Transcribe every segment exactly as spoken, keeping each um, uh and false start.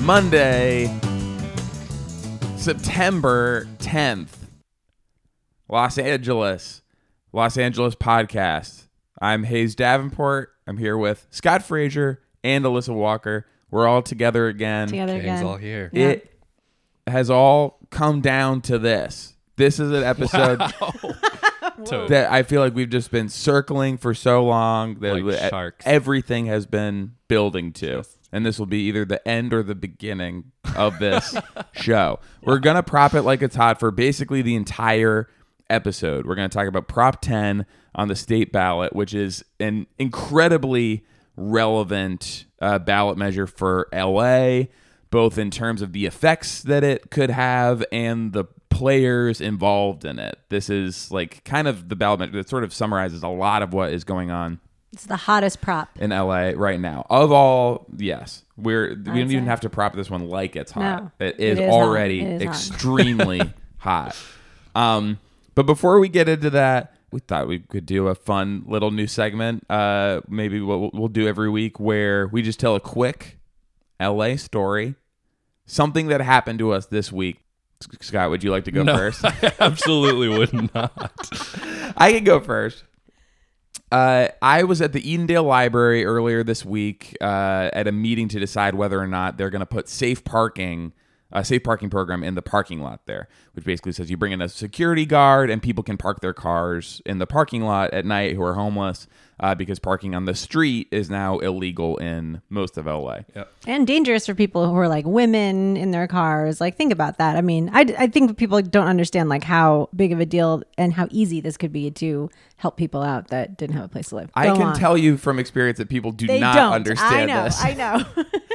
Monday, September tenth, Los Angeles, Los Angeles podcast. I'm Hayes Davenport. I'm here with Scott Frazier and Alyssa Walker. We're all together again. Together Gang's again. all here. Yeah. It has all come down to this. This is an episode To- that I feel like we've just been circling for so long that Like e- sharks. everything has been building to. Yes. And this will be either the end or the beginning of this show. We're going to prop it like it's hot for basically the entire episode. We're going to talk about Prop ten on the state ballot, which is an incredibly relevant uh, ballot measure for L A, both in terms of the effects that it could have and the players involved in it. This is like kind of the ballot measure that sort of summarizes a lot of what is going on It's the hottest prop. in L A right now. Of all, yes, we're we don't I'd even say. have to prop this one like it's hot. No, it is, it is already hot. It is hot. extremely hot. Um, but before we get into that, we thought we could do a fun little new segment. Uh, maybe what we'll, we'll do every week where we just tell a quick L A story, something that happened to us this week. Scott, would you like to go no, first? I absolutely would not. I can go first. Uh, I was at the Edendale Library earlier this week uh, at a meeting to decide whether or not they're going to put safe parking, a safe parking program in the parking lot there, which basically says you bring in a security guard and people can park their cars in the parking lot at night who are homeless uh, because parking on the street is now illegal in most of L A. Yep. And dangerous for people who are like women in their cars. Like, think about that. I mean, I, I think people don't understand like how big of a deal and how easy this could be to help people out that didn't have a place to live. I Go can on. tell you from experience that people do they not don't. understand I know, this. I know.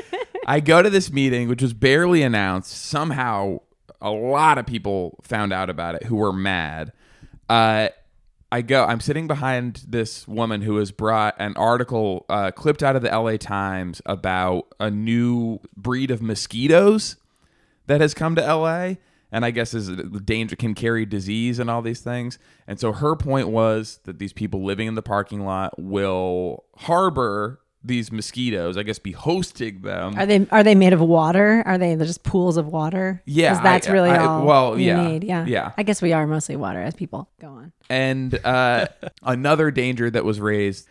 I go to this meeting, which was barely announced. Somehow, a lot of people found out about it who were mad. Uh, I go. I'm sitting behind this woman who has brought an article uh, clipped out of the L A Times about a new breed of mosquitoes that has come to L A, and I guess is danger can carry disease and all these things. And so her point was that these people living in the parking lot will harbor these mosquitoes, I guess, be hosting them. Are they are they made of water? Are they just pools of water? Yeah, 'Cause that's I- really I- all well, you yeah, need. Yeah, yeah. I guess we are mostly water as people. Go on. And uh, another danger that was raised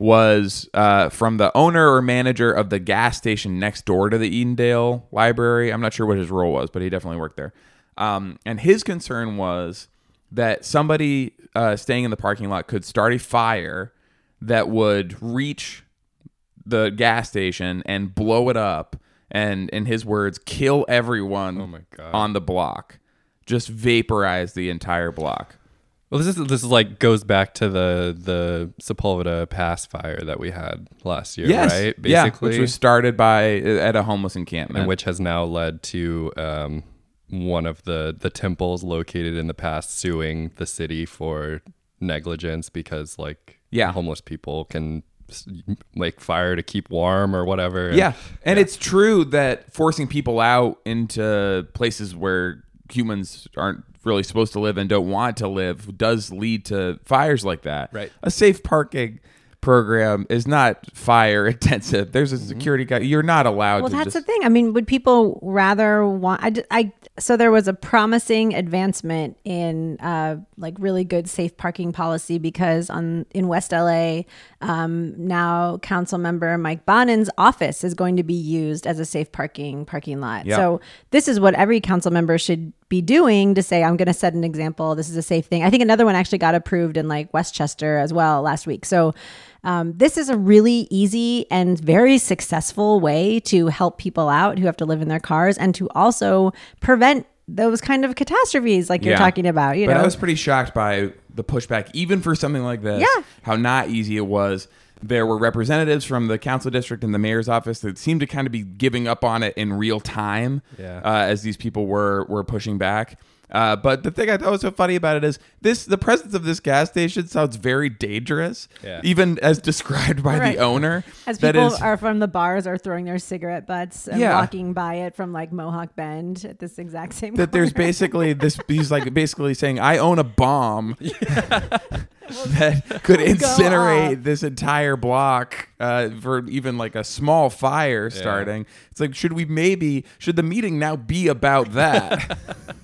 was uh, from the owner or manager of the gas station next door to the Edendale Library. I'm not sure what his role was, but he definitely worked there. Um, and his concern was that somebody uh, staying in the parking lot could start a fire that would reach the gas station and blow it up and, in his words, kill everyone Oh my God. on the block. Just vaporize the entire block. Well, this is this is like goes back to the the Sepulveda Pass fire that we had last year, Yes. right? Yeah, Basically, which was started by at a homeless encampment. and which has now led to um, one of the the temples located in the past suing the city for negligence because like Yeah. homeless people can s- make fire to keep warm or whatever. And- yeah, and it's true that forcing people out into places where humans aren't really supposed to live and don't want to live does lead to fires like that. Right. A safe parking program is not fire intensive. There's a security guy. You're not allowed Well, to that's just... the thing. I mean, would people rather want? I, d- I- so there was a promising advancement in uh, like really good safe parking policy because on in West L A um, now council member Mike Bonin's office is going to be used as a safe parking parking lot. Yeah. So this is what every council member should be doing to say, I'm going to set an example. This is a safe thing. I think another one actually got approved in like Westchester as well last week. So um, this is a really easy and very successful way to help people out who have to live in their cars and to also prevent those kind of catastrophes like you're Yeah. talking about. You but know, I was pretty shocked by the pushback, even for something like this. Yeah. How not easy it was. There were representatives from the council district and the mayor's office that seemed to kind of be giving up on it in real time Yeah. uh, as these people were were pushing back. Uh, but the thing I thought was so funny about it is this: the presence of this gas station sounds very dangerous, Yeah. even as described by Right. the owner. as That people is- are from the bars are throwing their cigarette butts and Yeah. walking by it from like Mohawk Bend at this exact same that there's corner. basically this. He's like basically saying, "I own a bomb." that could Go incinerate off. this entire block uh, for even like a small fire starting. It's like, should we maybe, should the meeting now be about that?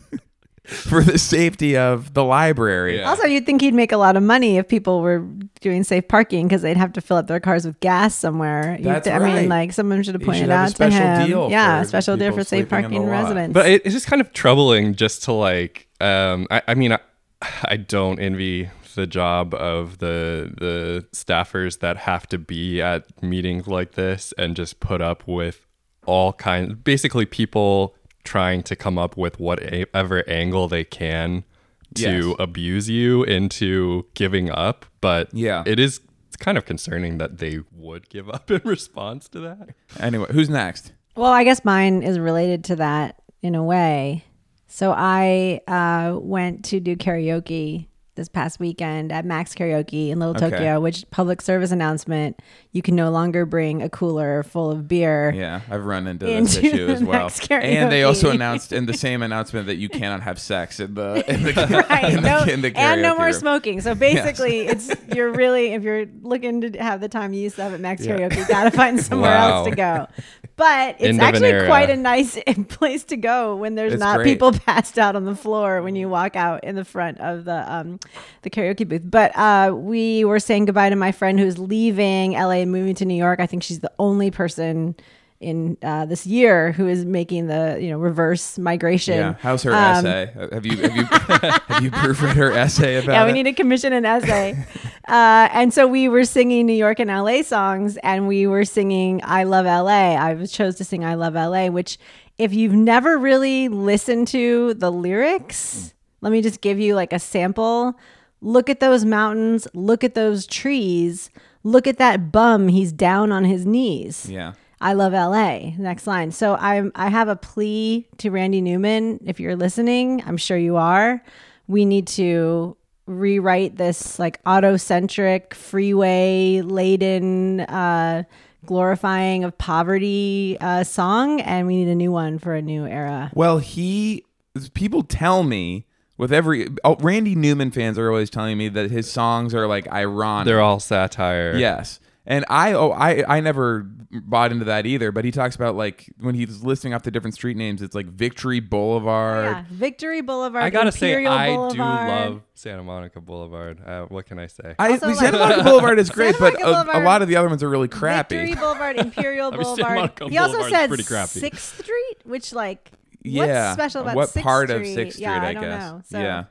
For the safety of the library. Yeah. Also, you'd think he'd make a lot of money if people were doing safe parking because they'd have to fill up their cars with gas somewhere. You'd That's th- I right. mean, like someone should have He pointed should have a out to special him. deal yeah, for a special deal people for safe sleeping in parking the lot. residents. But it, it's just kind of troubling just to like, um, I, I mean, I, I don't envy the job of the the staffers that have to be at meetings like this and just put up with all kinds, basically people trying to come up with whatever angle they can to Yes. abuse you into giving up. But Yeah. it is it's kind of concerning that they would give up in response to that. Anyway, who's next? Well, I guess mine is related to that in a way. So I uh, went to do karaoke this past weekend at Max Karaoke in Little Okay. Tokyo, which public service announcement, you can no longer bring a cooler full of beer. Yeah, I've run into this Into issue as the well. Max And they also karaoke. announced in the same announcement that you cannot have sex in the in the, Right, in the, no, in the and no karaoke more room. smoking. So basically, it's you're really if you're looking to have the time you used to have at Max Yeah. Karaoke, you gotta find somewhere Wow. else to go. But it's End of an actually era. quite a nice place to go when there's It's not great. people passed out on the floor when you walk out in the front of the um the karaoke booth. But uh, we were saying goodbye to my friend who's leaving L A and moving to New York. I think she's the only person in uh, this year who is making the you know reverse migration. Yeah, how's her Um, essay? Have you have you have you proofread her essay about Yeah, we it? need to commission an essay. uh, and so we were singing New York and L A songs, and we were singing I Love L A. I was chose to sing I Love L A, which if you've never really listened to the lyrics, let me just give you like a sample. Look at those mountains. Look at those trees. Look at that bum. He's down on his knees. Yeah. I love L A. Next line. So I'm I have a plea to Randy Newman. If you're listening, I'm sure you are. We need to rewrite this like autocentric, freeway laden, uh, glorifying of poverty uh, song, and we need a new one for a new era. Well, he people tell me with every oh, Randy Newman fans are always telling me that his songs are like ironic. They're all satire. Yes. And I oh I I never bought into that either, but he talks about like when he's listing off the different street names, it's like Victory Boulevard. Yeah, Victory Boulevard. I gotta Imperial say, I Boulevard. do love Santa Monica Boulevard. Uh, what can I say? I Also, Santa like- Monica Boulevard is great, Santa but Monica a, a Boulevard- lot of the other ones are really crappy. Victory Boulevard, Imperial I mean, Santa Boulevard. Monica He also Boulevard's said pretty crappy. Sixth Street, which like Yeah. what's special about what Sixth part Street? of Sixth Street, Yeah, I, I don't guess. know. So, yeah.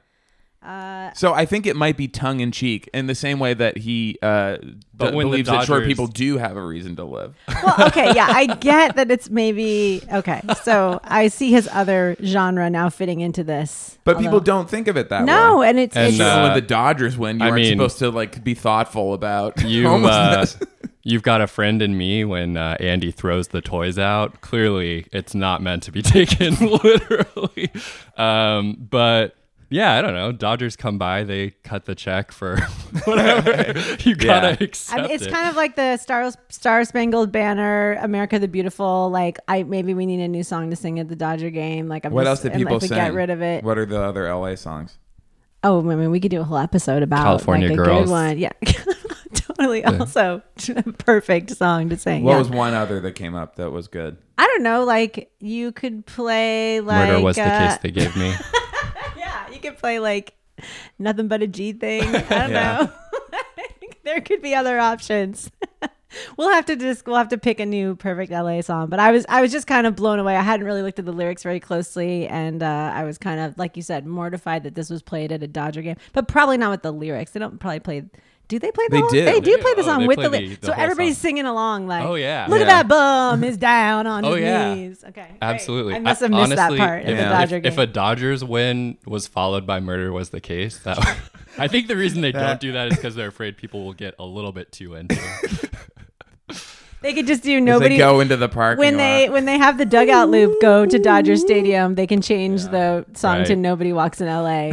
Uh, So I think it might be tongue in cheek in the same way that he uh, But d- when the believes that short Dodgers- people do have a reason to live. well, okay, yeah, I get that it's maybe okay. So I see his other genre now fitting into this, But although- people don't think of it that way. No, and it's, And, it's Even uh, when the Dodgers win, you I aren't mean- supposed to like be thoughtful about You, uh, homelessness. you've got a friend in me when uh, Andy throws the toys out. Clearly, it's not meant to be taken literally. Um, but yeah, I don't know. Dodgers come by, they cut the check for whatever. You gotta Yeah. accept I mean, it's it. kind of like the Star Star Spangled Banner, America the Beautiful. Like, I maybe we need a new song to sing at the Dodger game. Like, I'm What just, else did and people if we sing? get rid of it. What are the other L A songs? Oh, I mean, we could do a whole episode about California like, a Girls. good one. Yeah, totally. Also, a perfect song to sing. What yeah. was one other that came up that was good? I don't know. Like, you could play like Murder was the uh, case they gave me. Yeah, you could play like Nothing But a G Thing. I don't Yeah. know. There could be other options. We'll have to just we'll have to pick a new perfect L A song. But I was I was just kind of blown away. I hadn't really looked at the lyrics very closely, and uh, I was kind of like you said mortified that this was played at a Dodger game, but probably not with the lyrics. They don't probably play. Do they play the They whole? do. They do They play do. the Oh, song they with play the, the- lyrics. the So whole everybody's song. singing along like, Oh, yeah. look Yeah. at that bum is down on Oh, his yeah. knees. Okay, great. Absolutely. I must have I- missed honestly, that part in if, the yeah. Dodger if, game. if a Dodgers win was followed by Murder was the case, that I think the reason they don't do that is because they're afraid people will get a little bit too into it. They could just do As nobody they go into the parking when they lot. when they have the dugout loop go to Dodger Stadium. They can change the song to Right. "Nobody Walks in L A."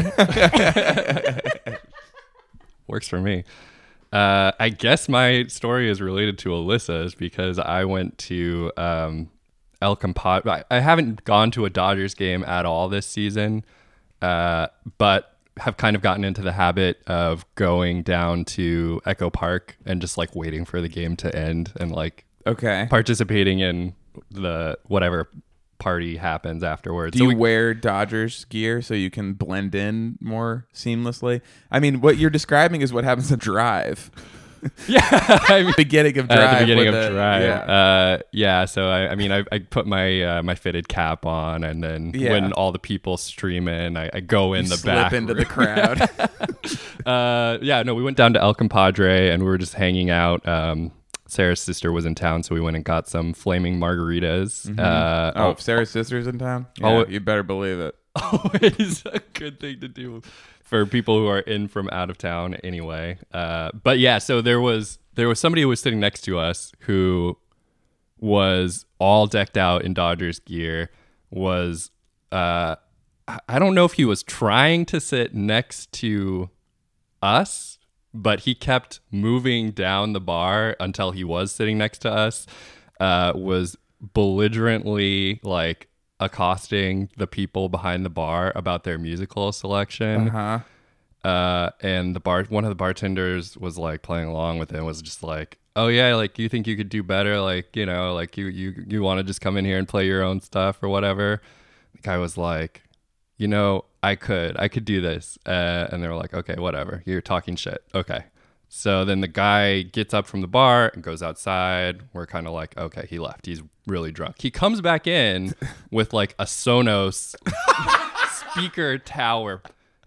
Works for me. Uh, I guess my story is related to Alyssa's because I went to um, El Compadre. I, I haven't gone to a Dodgers game at all this season, uh, but have kind of gotten into the habit of going down to Echo Park and just like waiting for the game to end and like Okay. participating in the whatever party happens afterwards. Do So you we- wear Dodgers gear so you can blend in more seamlessly? I mean, what you're describing is what happens to Drive. yeah, I mean, Beginning of Drive. at the beginning of with the- Drive. Yeah. Uh, yeah. So I, I mean, I, I put my uh, my fitted cap on, and then Yeah. when all the people stream in, I, I go in You the slip back into the room. crowd. uh, yeah. No, we went down to El Compadre, and we were just hanging out. Um, Sarah's sister was in town, so we went and got some flaming margaritas. Uh, oh, if Sarah's sister's in town? Yeah, Oh, you better believe it. always a good thing to do for people who are in from out of town anyway. Uh, but yeah, so there was there was somebody who was sitting next to us who was all decked out in Dodgers gear, was uh, I- I don't know if he was trying to sit next to us, but he kept moving down the bar until he was sitting next to us, uh, was belligerently like accosting the people behind the bar about their musical selection. Uh-huh. Uh, and the bar, one of the bartenders was like playing along with it, was just like, "Oh yeah, like you think you could do better? Like, you know, like you you you want to just come in here and play your own stuff or whatever." The guy was like, "You know, I could, I could do this." Uh, and they were like, "Okay, whatever. You're talking shit." Okay. So then the guy gets up from the bar and goes outside. We're kind of like, okay, he left. He's really drunk. He comes back in with like a Sonos speaker tower,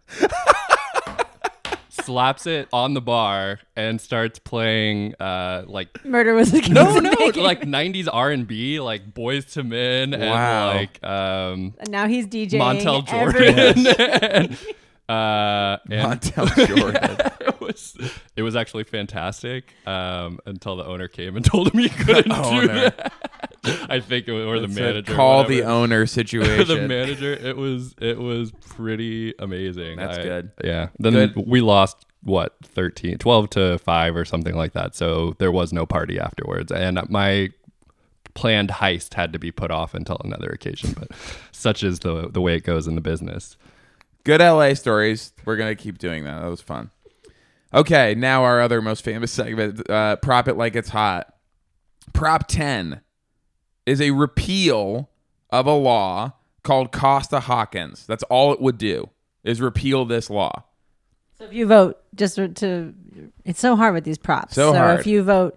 slaps it on the bar, and starts playing uh, like Murder was the no, no, like nineties R and B, like Boys to Men, Wow. and like um, And now he's DJing. Montel every- Jordan. and, uh, and Montel Jordan. it was it was actually fantastic um, until the owner came and told him he couldn't do owner. that. I think it was, or the It's a manager. Call whatever. the owner situation. the manager. It was it was pretty amazing. That's I- good. Yeah. Then Good. we lost what thirteen, twelve to five or something like that. So there was no party afterwards, and my planned heist had to be put off until another occasion. But such is the the way it goes in the business. Good L A stories. We're going to keep doing that. That was fun. Okay, now our other most famous segment, uh, Prop It Like It's Hot. Prop ten is a repeal of a law called Costa-Hawkins. That's all it would do, is repeal this law. So if you vote just to, to it's so hard with these props. So so hard. if you vote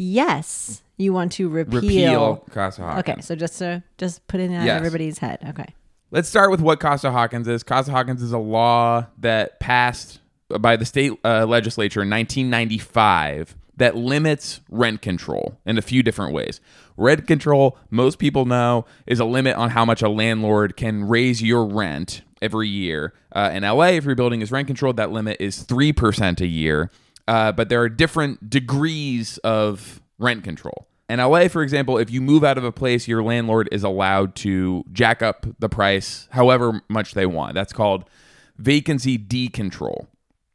yes, you want to repeal. Repeal Costa-Hawkins. Okay, so just to just put it in Yes. everybody's head. Okay. Let's start with what Costa-Hawkins is. Costa-Hawkins is a law that passed by the state uh, legislature in nineteen ninety-five that limits rent control in a few different ways. Rent control, most people know, is a limit on how much a landlord can raise your rent every year. Uh, in L A, if your building is rent controlled, that limit is three percent a year. Uh, but there are different degrees of rent control. In L A, for example, if you move out of a place, your landlord is allowed to jack up the price however much they want. That's called vacancy decontrol.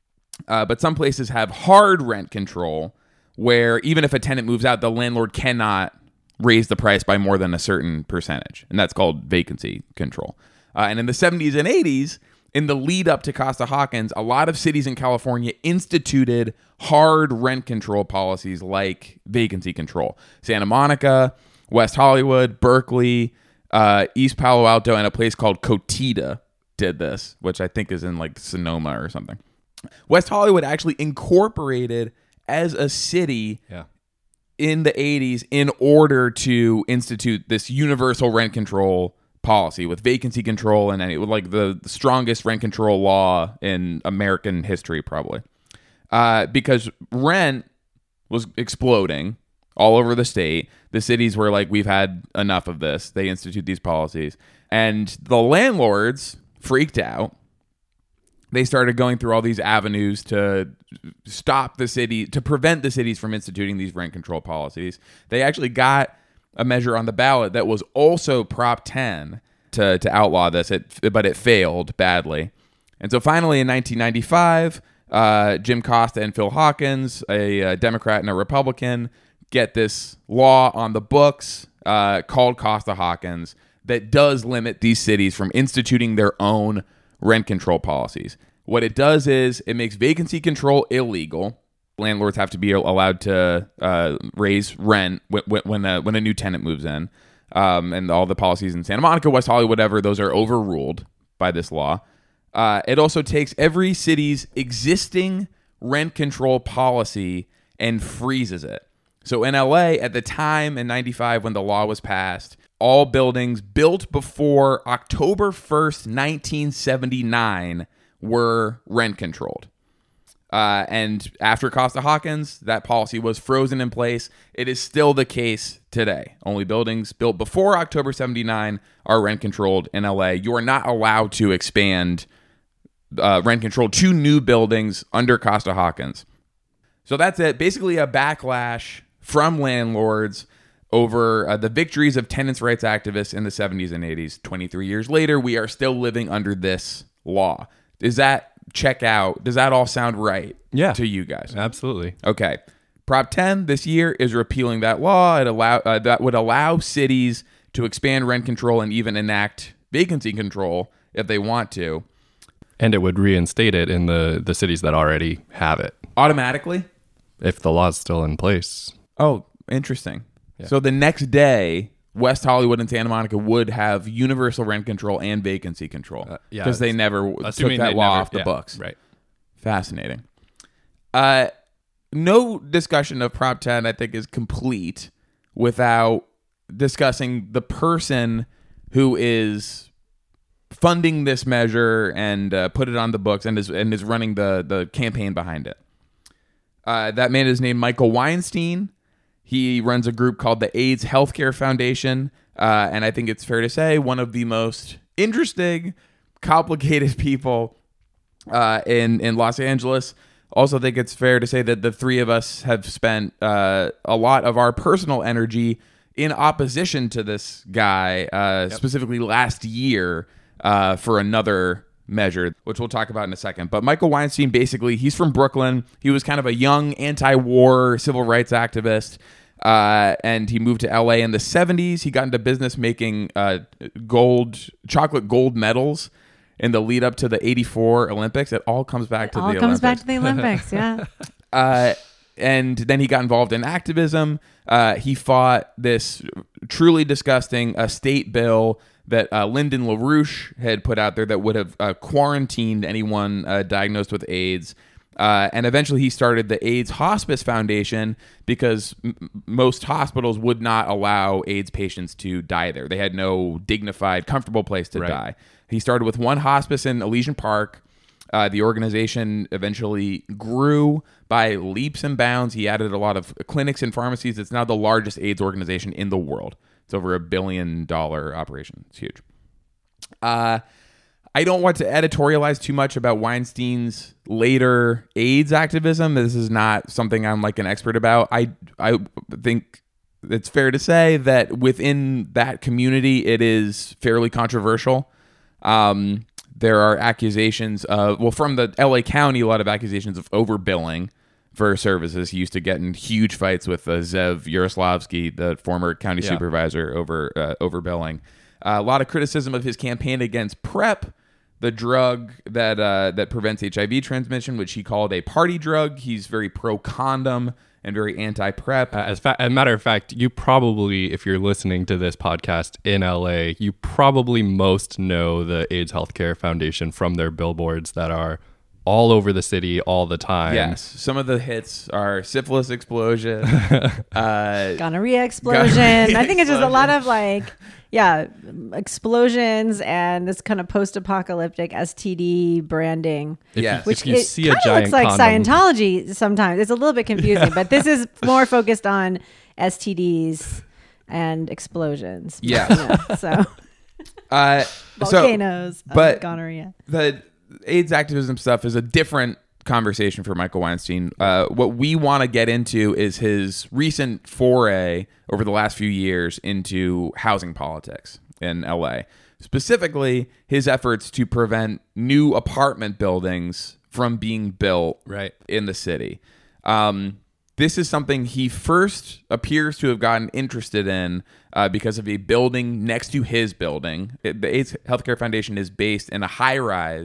Uh, but some places have hard rent control where even if a tenant moves out, the landlord cannot raise the price by more than a certain percentage. And that's called vacancy control. Uh, and in the seventies and eighties, in the lead up to Costa-Hawkins, a lot of cities in California instituted hard rent control policies like vacancy control. Santa Monica, West Hollywood, Berkeley, uh, East Palo Alto, and a place called Cotita did this, which I think is in like Sonoma or something. West Hollywood actually incorporated as a city Yeah. in the eighties in order to institute this universal rent control policy with vacancy control, and it was like the strongest rent control law in American history, probably. Uh, because rent was exploding all over the state. The cities were like, we've had enough of this. They institute these policies. And the landlords freaked out. They started going through all these avenues to stop the city, to prevent the cities from instituting these rent control policies. They actually got a measure on the ballot that was also Prop ten to, to outlaw this, it, but it failed badly. And so finally in nineteen ninety-five, uh, Jim Costa and Phil Hawkins, a, a Democrat and a Republican, get this law on the books uh, called Costa-Hawkins that does limit these cities from instituting their own rent control policies. What it does is it makes vacancy control illegal. Landlords have to be allowed to uh, raise rent when when a, when a new tenant moves in, um, and all the policies in Santa Monica, West Hollywood, whatever, those are overruled by this law. Uh, it also takes every city's existing rent control policy and freezes it. So in L A, at the time in ninety-five when the law was passed, all buildings built before October first, nineteen seventy-nine were rent controlled. Uh, and after Costa-Hawkins, that policy was frozen in place. It is still the case today. Only buildings built before October seventy-nine are rent controlled in L A. You are not allowed to expand uh, rent control to new buildings under Costa-Hawkins. So that's it. Basically a backlash from landlords over uh, the victories of tenants' rights activists in the seventies and eighties. twenty-three years later, we are still living under this law. Does that check out? Does that all sound right Yeah. to you guys? Absolutely. Okay. Prop ten this year is repealing that law. It allow uh, that would allow cities to expand rent control and even enact vacancy control if they want to. And it would reinstate it in the, the cities that already have it, Automatically? if the law's still in place. Oh, interesting. Yeah. So the next day, West Hollywood and Santa Monica would have universal rent control and vacancy control Uh, yeah, because they it's- never w- took Assuming that they law never- off the yeah, books. Right. Fascinating. Uh, no discussion of Prop ten, I think, is complete without discussing the person who is funding this measure and uh, put it on the books and is and is running the the campaign behind it. Uh, that man is named Michael Weinstein. He runs a group called the AIDS Healthcare Foundation, uh, and I think it's fair to say one of the most interesting, complicated people uh, in in Los Angeles. Also, think it's fair to say that the three of us have spent uh, a lot of our personal energy in opposition to this guy, uh, Yep. specifically last year uh, for another measure, which we'll talk about in a second. But Michael Weinstein, basically, he's from Brooklyn. He was kind of a young anti-war civil rights activist, uh, and he moved to L A in the seventies. He got into business making uh, gold, chocolate gold medals in the lead up to the eighty-four Olympics. It all comes back to All the comes Olympics. back to the Olympics. Yeah. Uh, and then he got involved in activism. Uh, he fought this truly disgusting uh, state bill that uh, Lyndon LaRouche had put out there that would have uh, quarantined anyone uh, diagnosed with AIDS. Uh, and eventually he started the AIDS Hospice Foundation because m- most hospitals would not allow AIDS patients to die there. They had no dignified, comfortable place to Right. die. He started with one hospice in Elysian Park. Uh, the organization eventually grew by leaps and bounds. He added a lot of clinics and pharmacies. It's now the largest AIDS organization in the world. It's over a billion dollar operation. It's huge. Uh, I don't want to editorialize too much about Weinstein's later AIDS activism. This is not something I'm like an expert about. I I think it's fair to say that within that community, it is fairly controversial. Um, there are accusations of, well, from the L A County, a lot of accusations of overbilling for services. He used to get in huge fights with uh, Zev Yaroslavsky, the former county Yeah. supervisor, over uh, overbilling. Uh, a lot of criticism of his campaign against PrEP, the drug that uh, that prevents H I V transmission, which he called a party drug. He's very pro-condom and very anti-PrEP. Uh, as, fa- as a matter of fact, you probably, if you're listening to this podcast in L A, you probably most know the AIDS Healthcare Foundation from their billboards that are all over the city all the time. Yes, some of the hits are syphilis explosion, uh, Gonorrhea explosion. I think it's just a lot of like, yeah, explosions and this kind of post-apocalyptic S T D branding. If Yes. you, Which if you it see a kind of giant looks like condom, Scientology sometimes. It's a little bit confusing, but this is more focused on S T Ds and explosions. Yes. Yeah, so uh, so volcanoes, but- um, gonorrhea. the AIDS activism stuff is a different conversation for Michael Weinstein. Uh, what we want to get into is his recent foray over the last few years into housing politics in L A. Specifically, his efforts to prevent new apartment buildings from being built Right. in the city. Um, this is something he first appears to have gotten interested in uh, because of a building next to his building. It, the AIDS Healthcare Foundation is based in a high-rise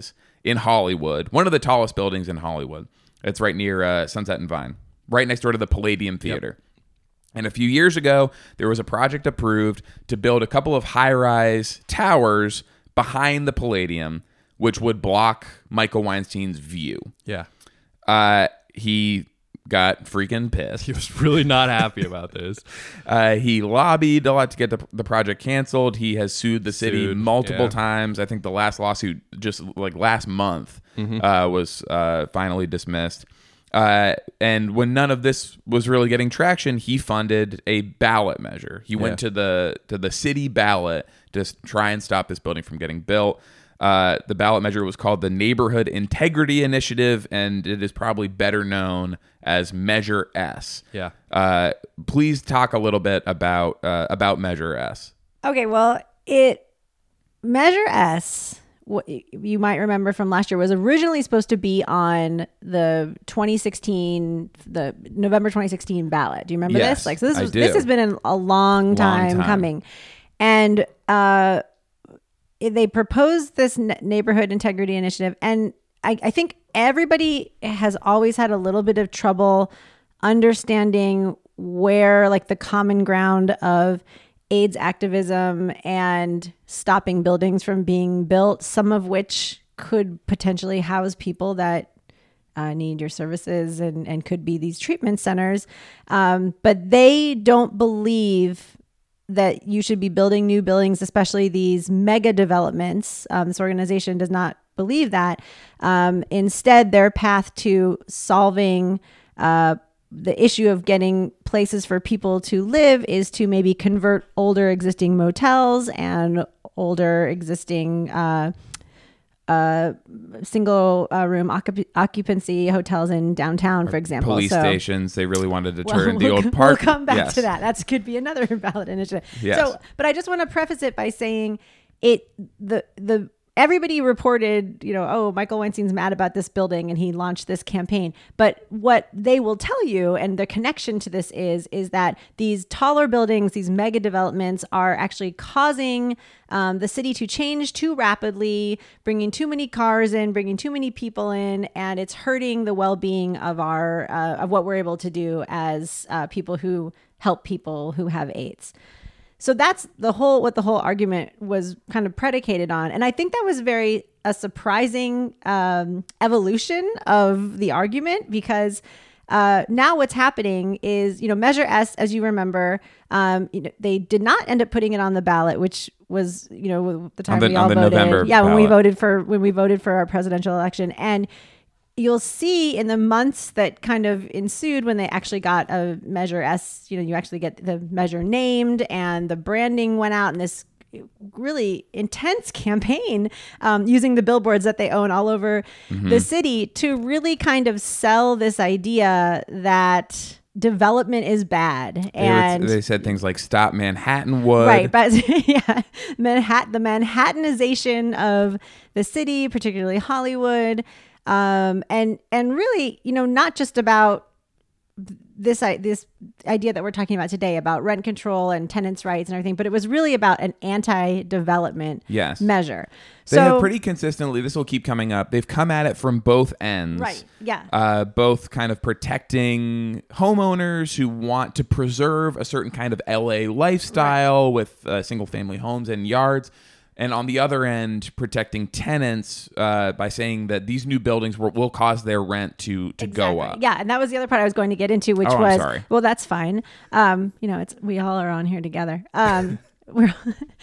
in Hollywood, one of the tallest buildings in Hollywood. It's right near uh, Sunset and Vine, right next door to the Palladium Theater. Yep. And a few years ago, there was a project approved to build a couple of high-rise towers behind the Palladium, which would block Michael Weinstein's view. Yeah. Uh, he got freaking pissed. He was really not happy about this. uh, he lobbied a lot to get the, the project canceled. He has sued the city Sued, multiple yeah. times. I think the last lawsuit, just like last month, mm-hmm. uh, was uh, finally dismissed. Uh, and when none of this was really getting traction, he funded a ballot measure. He yeah. went to the to the city ballot to s- try and stop this building from getting built. Uh, the ballot measure was called the Neighborhood Integrity Initiative, and it is probably better known as Measure S. Yeah. Uh, please talk a little bit about uh, about Measure S. Okay, well, it Measure S, what you might remember from last year, was originally supposed to be on the twenty sixteen, the November twenty sixteen ballot. Do you remember Yes, this? Like, so this I was, do. this has been a, a long time, Long time. coming, and uh, they proposed this n- neighborhood integrity initiative, and I, I think everybody has always had a little bit of trouble understanding where, like, the common ground of AIDS activism and stopping buildings from being built, some of which could potentially house people that uh, need your services and, and could be these treatment centers. Um, but they don't believe that you should be building new buildings, especially these mega developments. Um, this organization does not believe that. Um, instead, their path to solving uh, the issue of getting places for people to live is to maybe convert older existing motels and older existing uh, uh, single uh, room occup- occupancy hotels in downtown, for example. Police so, stations. They really wanted to well, turn the we'll, old park. We'll come back yes. to that. That could be another ballot initiative. Yes. So, but I just want to preface it by saying it the the. Everybody reported, you know, oh, Michael Weinstein's mad about this building and he launched this campaign. But what they will tell you, and the connection to this is, is that these taller buildings, these mega developments are actually causing um, the city to change too rapidly, bringing too many cars in, bringing too many people in, and it's hurting the well-being of our, uh, of what we're able to do as uh, people who help people who have AIDS. So that's the whole, what the whole argument was kind of predicated on. And I think that was very a surprising um, evolution of the argument, because uh, now what's happening is, you know, Measure S, as you remember, um, you know, they did not end up putting it on the ballot, which was, you know, the time the, we all voted. November yeah, when we ballot. voted for, when we voted for our presidential election. And you'll see in the months that kind of ensued when they actually got a Measure S, you know, you actually get the measure named and the branding went out in this really intense campaign um, using the billboards that they own all over mm-hmm. the city to really kind of sell this idea that development is bad. They and would, they said things like stop Manhattanwood. Right. But yeah, Manhattan, the Manhattanization of the city, particularly Hollywood. Um, and, and really, you know, not just about this, this idea that we're talking about today about rent control and tenants' rights and everything, but it was really about an anti-development yes. measure. They so, have pretty consistently, this will keep coming up, they've come at it from both ends. Right, yeah. Uh, both kind of protecting homeowners who want to preserve a certain kind of L A lifestyle right. with uh, single-family homes and yards. And on the other end, protecting tenants uh, by saying that these new buildings will, will cause their rent to to exactly. go up. Yeah, and that was the other part I was going to get into, which oh, was, I'm sorry. well, that's fine. Um, you know, it's we all are on here together. Um, we're,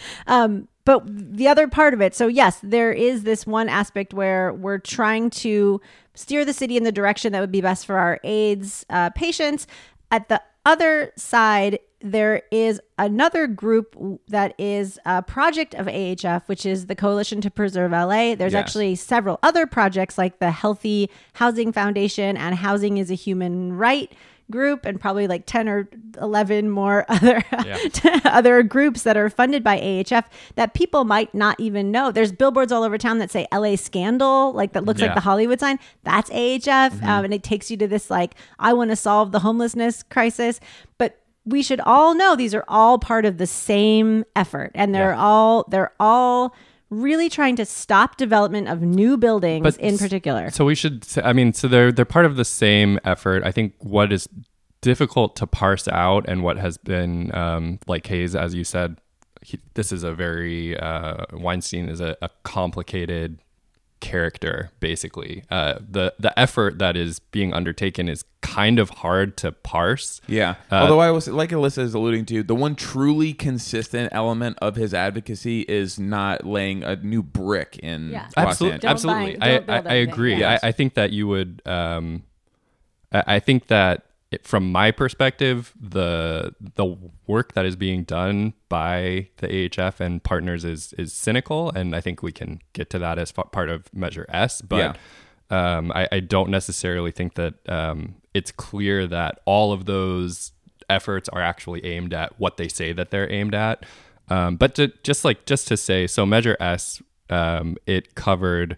um, but the other part of it, so yes, there is this one aspect where we're trying to steer the city in the direction that would be best for our AIDS uh, patients. At the other side, there is another group that is a project of A H F, which is the Coalition to Preserve L A. There's yes. actually actually several other projects like the Healthy Housing Foundation and Housing is a Human Right group, and probably like ten or eleven more other yeah. other groups that are funded by A H F that people might not even know. There's billboards all over town that say L A Scandal, like that looks yeah. like the Hollywood sign. That's A H F. Mm-hmm. Um, and it takes you to this, like, I want to solve the homelessness crisis. But we should all know these are all part of the same effort, and they're yeah. all they're all really trying to stop development of new buildings But in s- particular. So we should. Say, I mean, so they're they're part of the same effort. I think what is difficult to parse out, and what has been um, like Hayes, as you said, he, this is a very uh, Weinstein is a, a complicated character. Basically, uh, the the effort that is being undertaken is kind of hard to parse. Yeah. Uh, Although I was like Alyssa is alluding to, the one truly consistent element of his advocacy is not laying a new brick in Yeah. Los Absolutely, Angeles. Don't absolutely. buy- I, don't build I, I anything. agree. Yes. I, I think that you would. Um, I, I think that it, from my perspective, the the work that is being done by the A H F and partners is is cynical, and I think we can get to that as fa- part of Measure S. But um, I, I don't necessarily think that um, it's clear that all of those efforts are actually aimed at what they say that they're aimed at. Um, but to, just like just to say, so Measure S, um, it covered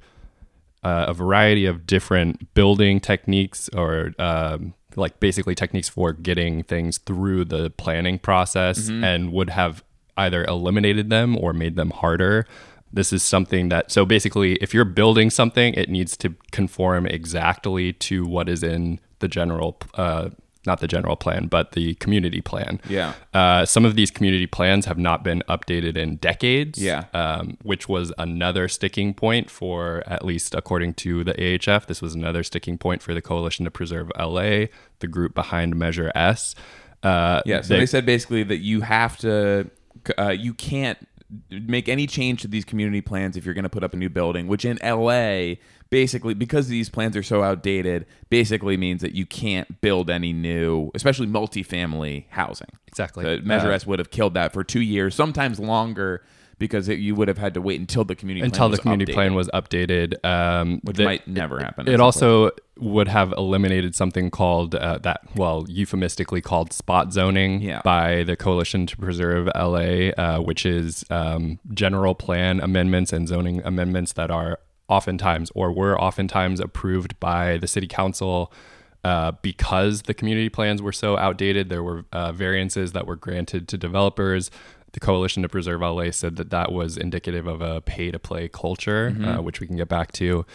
uh, a variety of different building techniques, or um, like basically techniques for getting things through the planning process, and would have either eliminated them or made them harder. This is something that, so basically, if you're building something, it needs to conform exactly to what is in the general, uh, not the general plan, but the community plan. Yeah. Uh, some of these community plans have not been updated in decades. Yeah. Um, which was another sticking point for, at least according to the A H F, this was another sticking point for the Coalition to Preserve L A, the group behind Measure S. Uh, Yeah. So they, said basically that you have to, uh, you can't make any change to these community plans if you're going to put up a new building, which in L A, basically, because these plans are so outdated, basically means that you can't build any new, especially multifamily housing. Exactly. So Measure Uh, S would have killed that for two years, sometimes longer, because it, you would have had to wait until the community until plan the was community updated, plan was updated, um, which the- might never happen. in It some also would have eliminated something called uh, that, well, euphemistically called spot zoning Yeah. by the Coalition to Preserve L A, uh, which is um, general plan amendments and zoning amendments that are oftentimes, or were oftentimes, approved by the city council. Uh, because the community plans were so outdated, there were uh, variances that were granted to developers. The Coalition to Preserve L A said that that was indicative of a pay-to-play culture, Mm-hmm. uh, which we can get back to.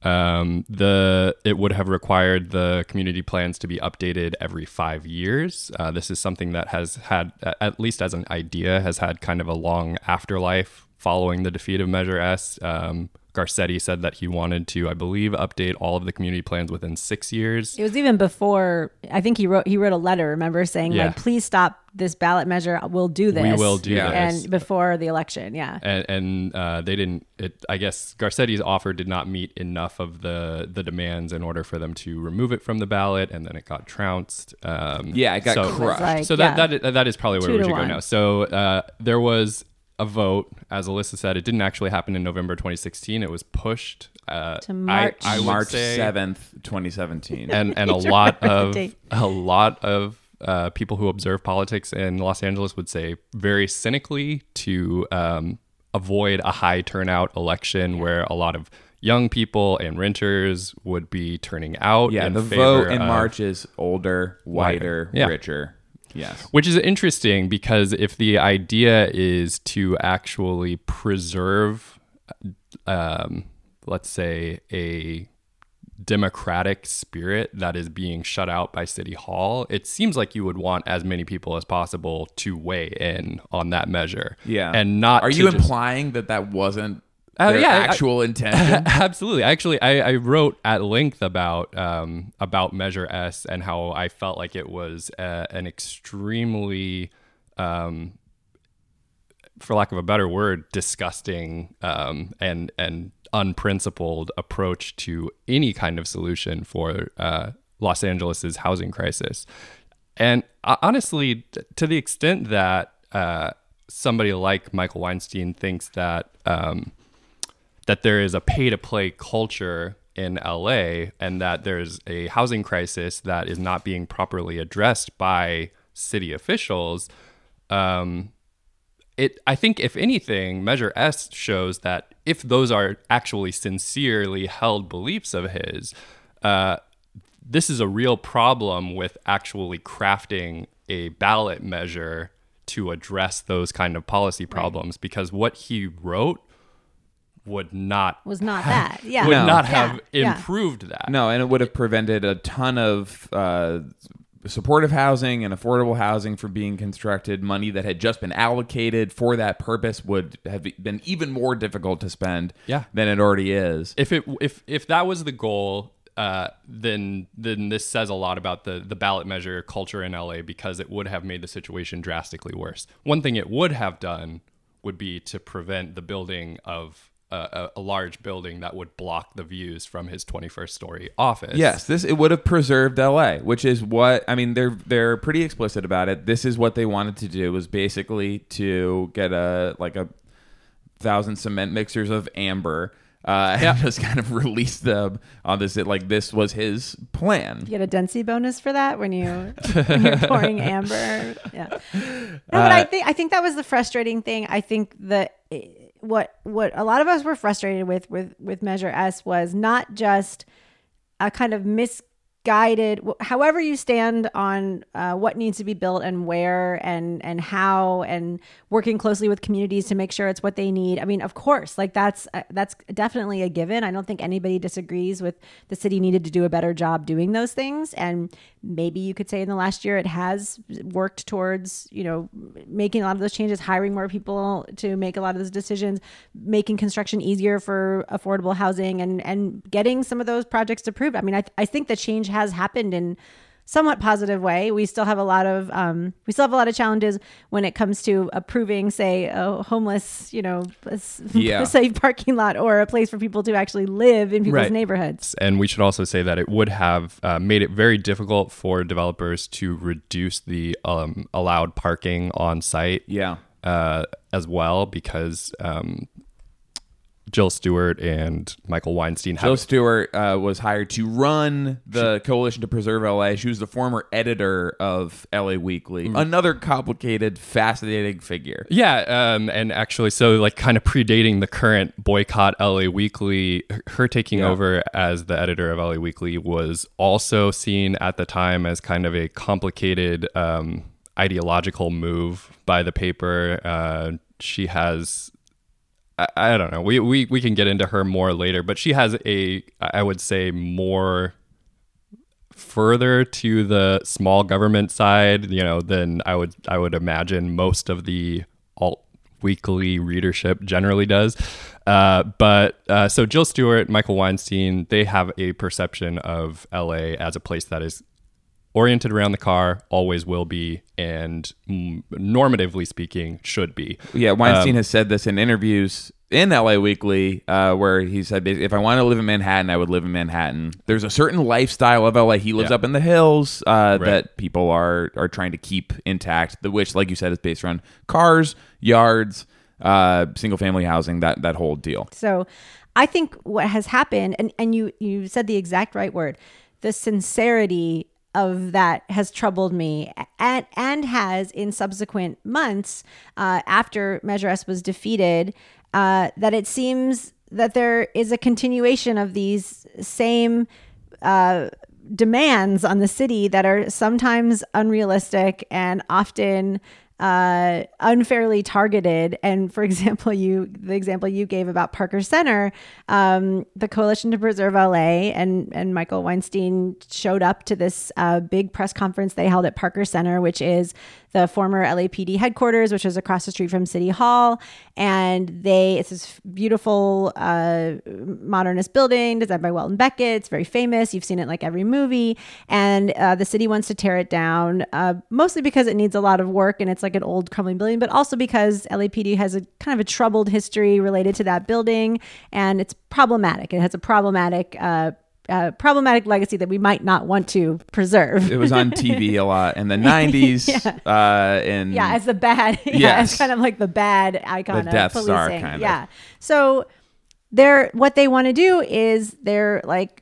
Um, the it would have required the community plans to be updated every five years. Uh, this is something that has had, at least as an idea, has had kind of a long afterlife following the defeat of Measure S. Um, Garcetti said that he wanted to, I believe, update all of the community plans within six years. It was even before. I think he wrote he wrote a letter. Remember, saying Yeah. like, "Please stop this ballot measure. We'll do this. We will do Yeah. this. And before the election, yeah. and, and uh, they didn't. It, I guess Garcetti's offer did not meet enough of the the demands in order for them to remove it from the ballot, and then it got trounced. Um, Yeah, it got so, crushed. Like, so yeah. that, that that is probably where Two we to should go one. now. So uh, there was a vote, as Alyssa said. It didn't actually happen in November twenty sixteen. It was pushed uh, To March. I, I would March say, seventh, twenty seventeen. and and a I lot remember the of date. a lot of uh, people who observe politics in Los Angeles would say very cynically to um, avoid a high turnout election where a lot of young people and renters would be turning out. Yeah, in the favor vote in of- March is older, whiter, Yeah. richer. Yes. Which is interesting because if the idea is to actually preserve, um, let's say, a democratic spirit that is being shut out by City Hall, it seems like you would want as many people as possible to weigh in on that measure. Yeah. And not Are to you just- implying that that wasn't Uh, their yeah, I- actual intention? Absolutely. Actually, I, I wrote at length about um, about Measure S and how I felt like it was uh, an extremely, um, for lack of a better word, disgusting um, and and unprincipled approach to any kind of solution for uh, Los Angeles's housing crisis. And uh, honestly, t- to the extent that uh, somebody like Michael Weinstein thinks that um, that there is a pay-to-play culture in L A and that there's a housing crisis that is not being properly addressed by city officials, um, it I think if anything, Measure S shows that if those are actually sincerely held beliefs of his, uh, this is a real problem with actually crafting a ballot measure to address those kind of policy problems, because what he wrote would not Was not that. Yeah. would No. not Yeah. have Yeah. improved that. No, and it would have prevented a ton of uh, supportive housing and affordable housing from being constructed. Money that had just been allocated for that purpose would have been even more difficult to spend Yeah. than it already is. If it if if that was the goal, uh, then then this says a lot about the the ballot measure culture in L A, because it would have made the situation drastically worse. One thing it would have done would be to prevent the building of a, a, a large building that would block the views from his twenty-first story office. Yes, this it would have preserved L A, which is what I mean. They're they're pretty explicit about it. This is what they wanted to do, was basically to get a like a thousand cement mixers of amber, uh, Yeah. and just kind of release them on this. It, like this was his plan. You get a density bonus for that when you when you're pouring amber. Yeah. No, but I think I think that was the frustrating thing. I think that eh, what what a lot of us were frustrated with with with Measure S was not just a kind of misguided, however you stand on uh, what needs to be built and where and and how, and working closely with communities to make sure it's what they need. I mean, of course, like that's uh, that's definitely a given. I don't think anybody disagrees with the city needed to do a better job doing those things. And maybe you could say in the last year it has worked towards, you know, making a lot of those changes, hiring more people to make a lot of those decisions, making construction easier for affordable housing, and and getting some of those projects approved. I mean, I, I think the change has happened in somewhat positive way. We still have a lot of um, we still have a lot of challenges when it comes to approving, say, a homeless, you know, a, s- Yeah. a safe parking lot or a place for people to actually live in people's Right. neighborhoods. And we should also say that it would have uh, made it very difficult for developers to reduce the um, allowed parking on site Yeah. uh, as well, because um, Jill Stewart and Michael Weinstein Jill have Stewart uh, was hired to run the Coalition to Preserve L A. She was the former editor of L A Weekly. Another complicated, fascinating figure. Yeah, um, and actually, so like kind of predating the current boycott L A Weekly, her taking Yeah. over as the editor of L A Weekly was also seen at the time as kind of a complicated um, ideological move by the paper. Uh, she has, I, I don't know, we, we, we can get into her more later, but she has a, I would say, more further to the small government side, you know, than I would I would imagine most of the alt weekly readership generally does. Uh, but uh, so Jill Stewart, Michael Weinstein, they have a perception of L A as a place that is oriented around the car, always will be, and mm, normatively speaking, should be. Yeah, Weinstein Um, has said this in interviews in L A Weekly, uh, where he said, if I want to live in Manhattan, I would live in Manhattan. There's a certain lifestyle of L A. He lives Yeah. up in the hills uh, Right. that people are are trying to keep intact, the which, like you said, is based around cars, yards, uh, single family housing, that that whole deal. So I think what has happened, and, and you, you said the exact right word, the sincerity of that has troubled me, and, and has in subsequent months uh, after Measure S was defeated, uh, that it seems that there is a continuation of these same uh, demands on the city that are sometimes unrealistic and often uh, unfairly targeted. And for example, you, the example you gave about Parker Center, um, the Coalition to Preserve L A and, and Michael Weinstein showed up to this uh, big press conference they held at Parker Center, which is the former L A P D headquarters, which is across the street from City Hall. And they, it's this beautiful uh, modernist building designed by Welton Beckett. It's very famous. You've seen it like every movie. And uh, the city wants to tear it down, uh, mostly because it needs a lot of work and it's like an old crumbling building, but also because L A P D has a kind of a troubled history related to that building. And it's problematic. It has a problematic uh, Uh, problematic legacy that we might not want to preserve. It was on T V a lot in the nineties. Yeah. uh, and Yeah, as the bad, yeah, Yes. as kind of like the bad icon The of Death policing. Star, kind of. Yeah. So they're what they want to do is they're like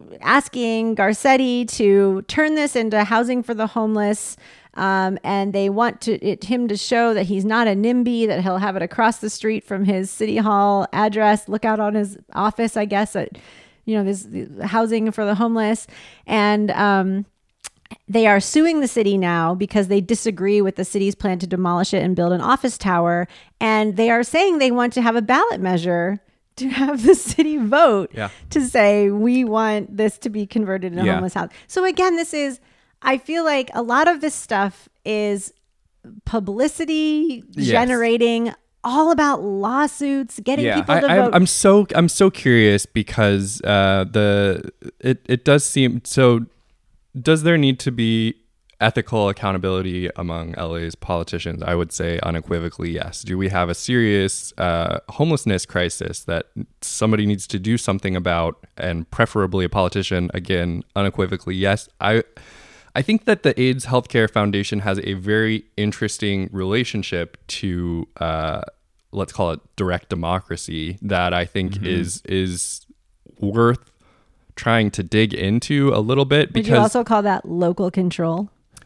asking Garcetti to turn this into housing for the homeless. Um, and they want to it, him to show that he's not a NIMBY, that he'll have it across the street from his City Hall address. Look out on his office, I guess, at, you know, this housing for the homeless. And um, they are suing the city now because they disagree with the city's plan to demolish it and build an office tower. And they are saying they want to have a ballot measure to have the city vote Yeah. to say we want this to be converted into Yeah. homeless house. So again, this is, I feel like a lot of this stuff is publicity Yes. generating, all about lawsuits, getting Yeah. people I, to I, vote. I'm so I'm so curious because uh, the it it does seem so. Does there need to be ethical accountability among L A's politicians? I would say unequivocally yes. Do we have a serious uh, homelessness crisis that somebody needs to do something about, and preferably a politician? Again, unequivocally yes. I I think that the AIDS Healthcare Foundation has a very interesting relationship to uh, let's call it direct democracy that I think Mm-hmm. is is worth trying to dig into a little bit. Would Because you also call that local control?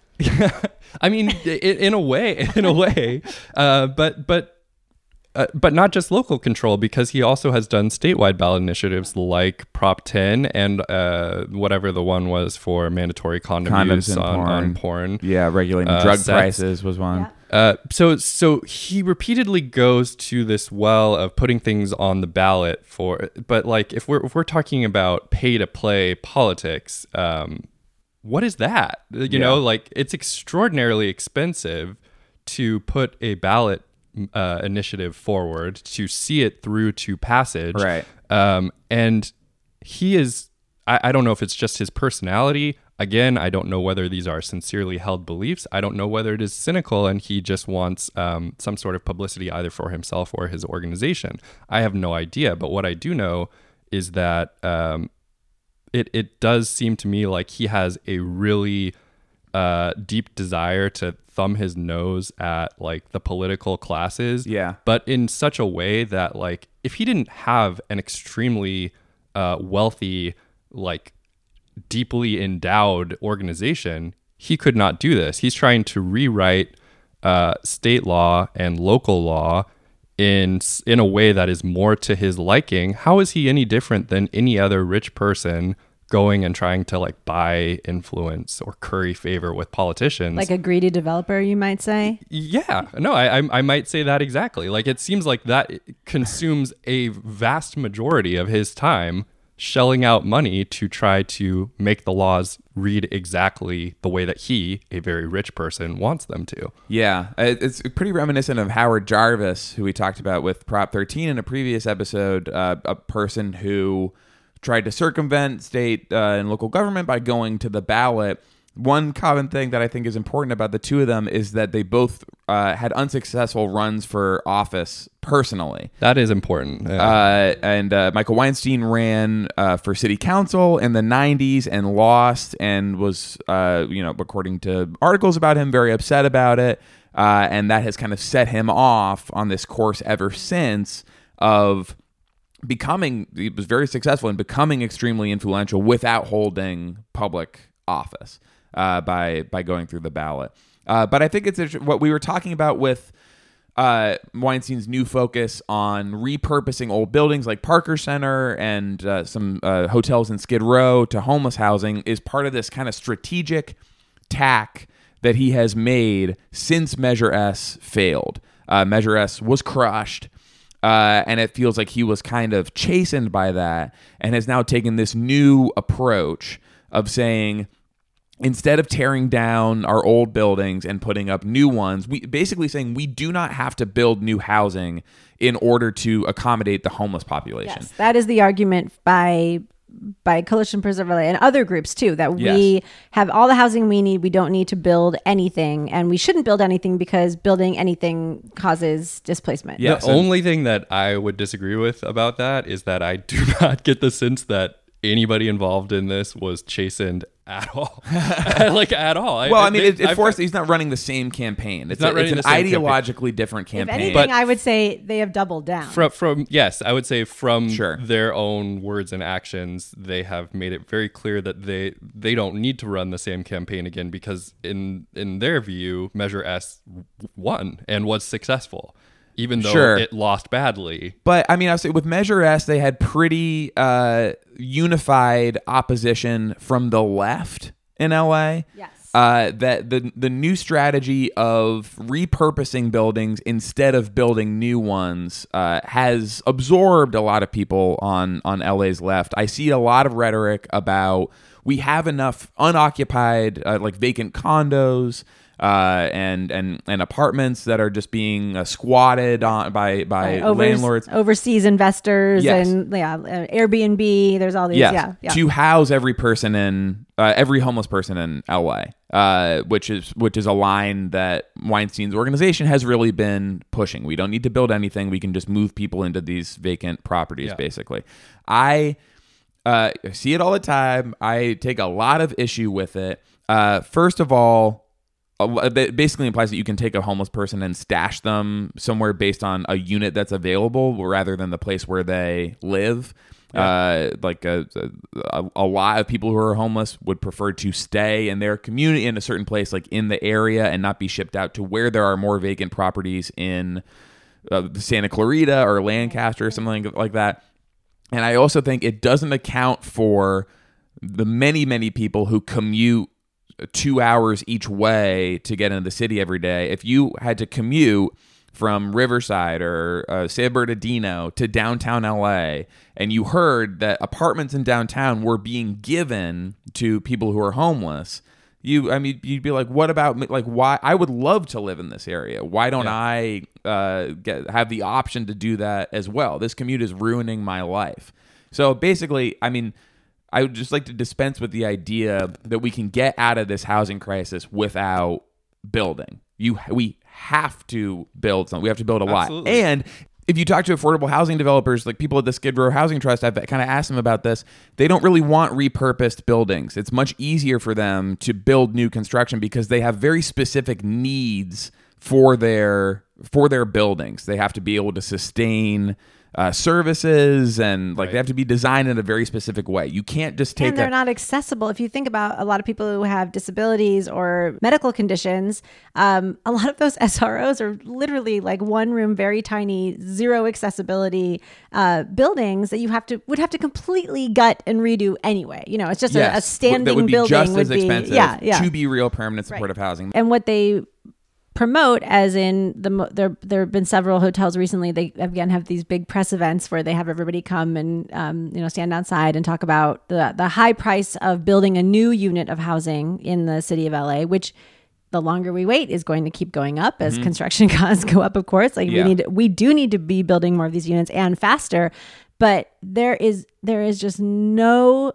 I mean, i- in a way, in a way, uh, but but uh, but not just local control, because he also has done statewide ballot initiatives like Prop ten and uh, whatever the one was for mandatory condom Condoms use and on, porn. on porn. Yeah, regulating Uh, drug sets. prices was one. Yeah. Uh, so so he repeatedly goes to this well of putting things on the ballot for, but like if we're if we're talking about pay to play politics, um, what is that? You Yeah. know, like it's extraordinarily expensive to put a ballot uh, initiative forward, to see it through to passage. Right. Um, and he is, I, I don't know if it's just his personality. Again, I don't know whether these are sincerely held beliefs. I don't know whether it is cynical and he just wants um, some sort of publicity either for himself or his organization. I have no idea. But what I do know is that um, it, it does seem to me like he has a really uh, deep desire to thumb his nose at like the political classes. Yeah. But in such a way that like if he didn't have an extremely uh, wealthy, like deeply endowed organization, he could not do this. He's trying to rewrite uh, state law and local law in in a way that is more to his liking. How is he any different than any other rich person going and trying to like buy influence or curry favor with politicians? Like a greedy developer, you might say. Yeah, no, I, I I might say that exactly. Like it seems like that consumes a vast majority of his time shelling out money to try to make the laws read exactly the way that he, a very rich person, wants them to. Yeah, it- it's pretty reminiscent of Howard Jarvis, who we talked about with Prop thirteen in a previous episode, uh, a person who tried to circumvent state uh, and local government by going to the ballot. One common thing that I think is important about the two of them is that they both uh, had unsuccessful runs for office personally. That is important. Yeah. Uh, and uh, Michael Weinstein ran uh, for city council in the nineties and lost, and was, uh, you know, according to articles about him, very upset about it. Uh, and that has kind of set him off on this course ever since of becoming, he was very successful in becoming extremely influential without holding public office uh, by by going through the ballot. Uh, but I think it's inter- what we were talking about with uh, Weinstein's new focus on repurposing old buildings like Parker Center and uh, some uh, hotels in Skid Row to homeless housing is part of this kind of strategic tack that he has made since Measure S failed. Uh, Measure S was crushed. Uh, and it feels like he was kind of chastened by that and has now taken this new approach of saying, instead of tearing down our old buildings and putting up new ones, we basically saying we do not have to build new housing in order to accommodate the homeless population. Yes, that is the argument by by Coalition Preserve L A and other groups too, that Yes. we have all the housing we need. We don't need to build anything, and we shouldn't build anything because building anything causes displacement. Yeah. the so- only thing that I would disagree with about that is that I do not get the sense that anybody involved in this was chastened at all. Like at all. Well, I mean, they- it, it I- forced, he's not running the same campaign. It's, not a, it's running an the same campaign. ideologically different If campaign. anything, But- I would say they have doubled down. From, from yes, I would say from Sure. their own words and actions, they have made it very clear that they they don't need to run the same campaign again because in in their view, Measure S won and was successful, even though Sure. it lost badly. But I mean, I would say with Measure S, they had pretty uh, unified opposition from the left in L A. Yes. uh, that the the new strategy of repurposing buildings instead of building new ones uh, has absorbed a lot of people on on L A's left. I see a lot of rhetoric about we have enough unoccupied, uh, like vacant condos. Uh, and and and apartments that are just being uh, squatted on by by Right, overs- landlords, overseas investors, Yes. and yeah, uh, Airbnb. There's all these. yes, Yeah, yeah. to house every person in uh, every homeless person in L A, uh, which is which is a line that Weinstein's organization has really been pushing. We don't need to build anything; we can just move people into these vacant properties. Yeah. Basically, I uh, see it all the time. I take a lot of issue with it. Uh, first of all. It basically implies that you can take a homeless person and stash them somewhere based on a unit that's available rather than the place where they live. Yeah. Uh, like a, a, a lot of people who are homeless would prefer to stay in their community in a certain place, like in the area, and not be shipped out to where there are more vacant properties in uh, Santa Clarita or Lancaster or something like that. And I also think it doesn't account for the many, many people who commute two hours each way to get into the city every day. If you had to commute from Riverside or uh, San Bernardino to downtown L A, and you heard that apartments in downtown were being given to people who are homeless, you, I mean, you'd be like, what about me? Like, why? I would love to live in this area. Why don't Yeah. I uh, get have the option to do that as well? This commute is ruining my life. So basically, I mean, I would just like to dispense with the idea that we can get out of this housing crisis without building. You, we have to build something. We have to build a Absolutely. lot. And if you talk to affordable housing developers, like people at the Skid Row Housing Trust, I've kind of asked them about this. They don't really want repurposed buildings. It's much easier for them to build new construction because they have very specific needs for their for their buildings. They have to be able to sustain Uh, services and like Right. they have to be designed in a very specific way. You can't just take and they're a, not accessible. If you think about a lot of people who have disabilities or medical conditions, um, a lot of those S R Os are literally like one room, very tiny, zero accessibility uh, buildings that you have to would have to completely gut and redo anyway. You know, it's just a, a yes, standing that would be building just would as be expensive yeah, yeah. to be real permanent supportive housing. And what they promote, as in the mo- there there have been several hotels recently, they again have these big press events where they have everybody come and um, you know stand outside and talk about the the high price of building a new unit of housing in the city of L A, which the longer we wait is going to keep going up as construction costs go up, of course. Like Yeah. we need to, we do need to be building more of these units and faster, but there is there is just no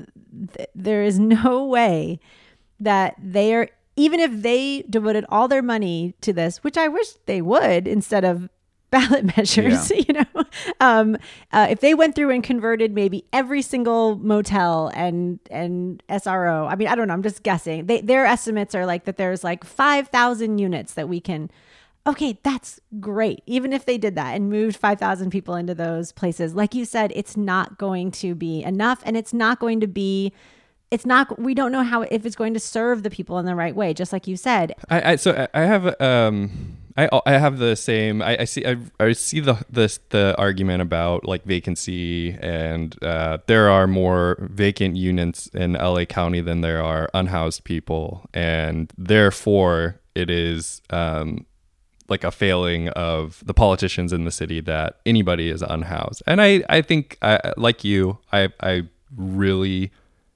th- there is no way that they are, even if they devoted all their money to this, which I wish they would instead of ballot measures, Yeah. you know, um, uh, if they went through and converted maybe every single motel and and S R O, I mean, I don't know, I'm just guessing. They, their estimates are like that there's like five thousand units that we can, okay, that's great. Even if they did that and moved five thousand people into those places, like you said, it's not going to be enough, and it's not going to be It's not, we don't know how, if it's going to serve the people in the right way, just like you said. I, I so I I have um I I have the same I, I see I, I see the this the argument about like vacancy, and uh, there are more vacant units in L A County than there are unhoused people, and therefore it is um like a failing of the politicians in the city that anybody is unhoused. And I I think I, like you I I really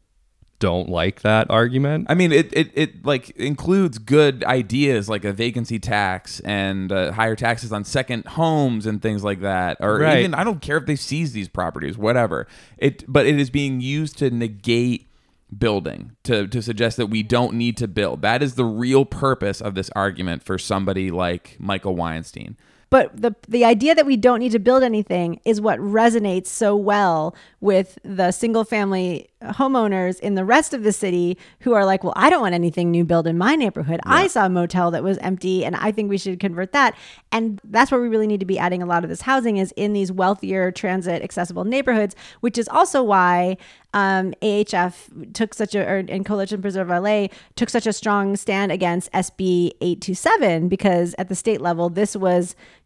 don't like that argument. I mean, it, it, it like includes good ideas like a vacancy tax and uh, higher taxes on second homes and things like that. Or Right. even, I don't care if they seize these properties, whatever. It, but it is being used to negate building, to, to suggest that we don't need to build. That is the real purpose of this argument for somebody like Michael Weinstein. But the the idea that we don't need to build anything is what resonates so well with the single family homeowners in the rest of the city who are like, well, I don't want anything new built in my neighborhood. Yeah. I saw a motel that was empty and I think we should convert that. And that's where we really need to be adding a lot of this housing, is in these wealthier transit accessible neighborhoods, which is also why um, A H F took such a, or, and Coalition Preserve L A took such a strong stand against S B eight twenty-seven, because at the state level, this was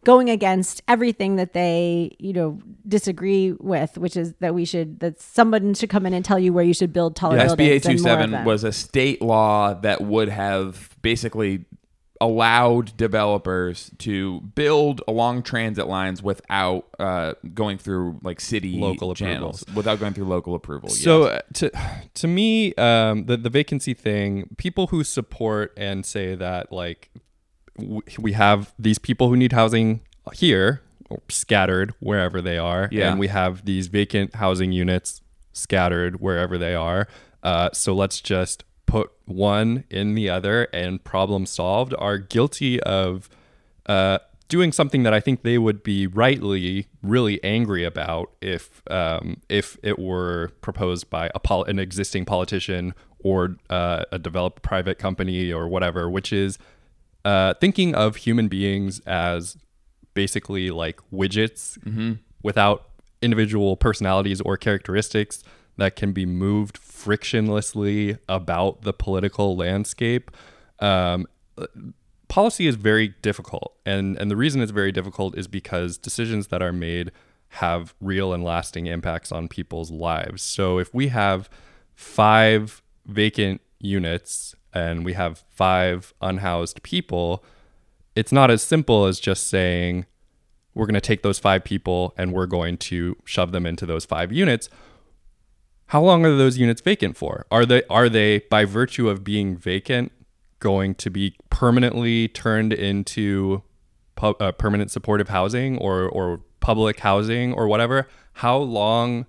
going against everything that they, you know, disagree with, which is that we should, that someone should come in and tell you where you should build taller S B A buildings. S B A twenty-seven was a state law that would have basically allowed developers to build along transit lines without uh, going through like city Local channels, approvals. without going through local approval. So yes. uh, to to me, um, the the vacancy thing, people who support and say that like w- we have these people who need housing here, or scattered wherever they are, Yeah. and we have these vacant housing units scattered wherever they are. Uh, so let's just put one in the other and problem solved, are guilty of uh, doing something that I think they would be rightly really angry about if um, if it were proposed by a pol- an existing politician or uh, a developed private company or whatever, which is uh, thinking of human beings as basically like widgets Mm-hmm. without individual personalities or characteristics that can be moved frictionlessly about the political landscape. Um, policy is very difficult. And, and the reason it's very difficult is because decisions that are made have real and lasting impacts on people's lives. So if we have five vacant units and we have five unhoused people, it's not as simple as just saying, we're going to take those five people and we're going to shove them into those five units. How long are those units vacant for? Are they are they by virtue of being vacant going to be permanently turned into pu- uh, permanent supportive housing or or public housing or whatever? How long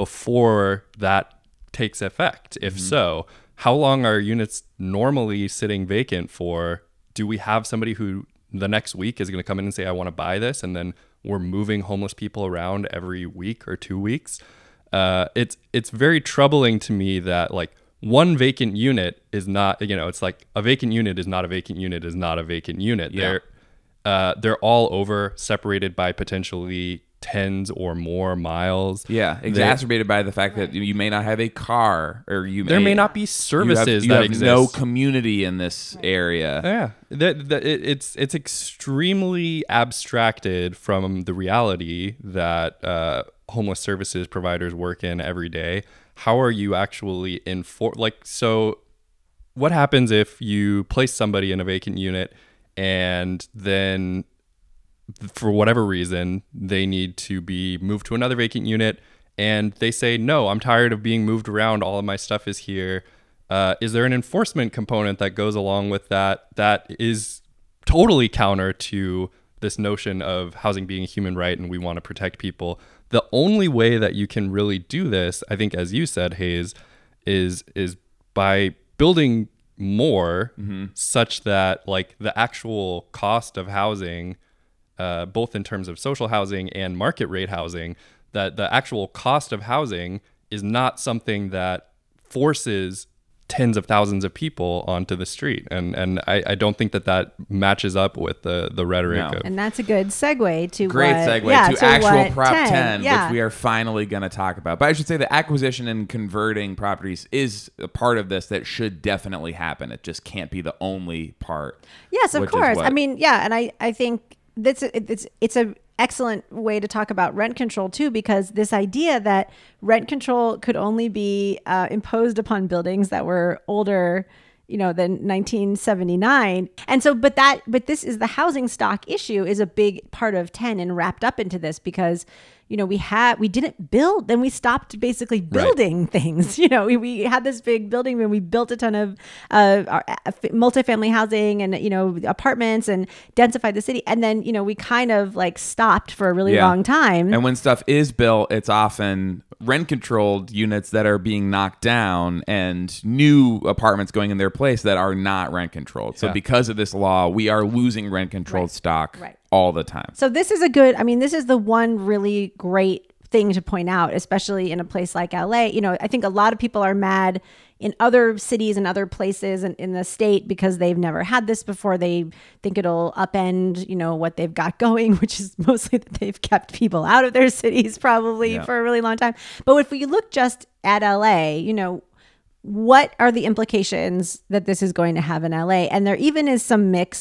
before that takes effect? If Mm-hmm. so, how long are units normally sitting vacant for? Do we have somebody who the next week is going to come in and say, I want to buy this, and then we're moving homeless people around every week or two weeks? Uh, it's it's very troubling to me that like one vacant unit is not, you know, it's like a vacant unit is not a vacant unit is not a vacant unit. Yeah. They're uh, they're all over, separated by potentially tens or more miles. Yeah, They- exacerbated by the fact that you may not have a car, or you there may not be you services have, you that have exist. no community in this area. Yeah, that, that it, it's it's extremely abstracted from the reality that uh, homeless services providers work in every day. How are you actually enfor- like so? What happens if you place somebody in a vacant unit and then, for whatever reason, they need to be moved to another vacant unit, and they say, no, I'm tired of being moved around. All of my stuff is here. Uh, is there an enforcement component that goes along with that that is totally counter to this notion of housing being a human right and we want to protect people? The only way that you can really do this, I think, as you said, Hayes, is is by building more Mm-hmm. such that like the actual cost of housing, uh, both in terms of social housing and market rate housing, that the actual cost of housing is not something that forces tens of thousands of people onto the street. And and I, I don't think that that matches up with the, the rhetoric No. of... And that's a good segue to Great what, segue yeah, to actual what Prop ten, yeah. which we are finally going to talk about. But I should say the acquisition and converting properties is a part of this that should definitely happen. It just can't be the only part. Yes, of which is course. what- I mean, yeah, and I, I think that's it's it's a excellent way to talk about rent control too, because this idea that rent control could only be uh, imposed upon buildings that were older, you know, than nineteen seventy-nine. And so, but that, but this is the housing stock issue is a big part of ten and wrapped up into this because, you know, we had, we didn't build, then we stopped basically building things. You know, we, we had this big building and we built a ton of uh, our, uh, multifamily housing and, you know, apartments and densified the city. And then, you know, we kind of like stopped for a really Yeah. long time. And when stuff is built, it's often rent controlled units that are being knocked down and new apartments going in their place that are not rent controlled. So Yeah. because of this law, we are losing rent controlled Right. stock Right. all the time. So this is a good, I mean, this is the one really great thing to point out, especially in a place like L A. You know, I think a lot of people are mad in other cities and other places in, in the state because they've never had this before. They think it'll upend, you know, what they've got going, which is mostly that they've kept people out of their cities probably Yeah. for a really long time. But if we look just at L A, you know, what are the implications that this is going to have in L A? And there even is some mixed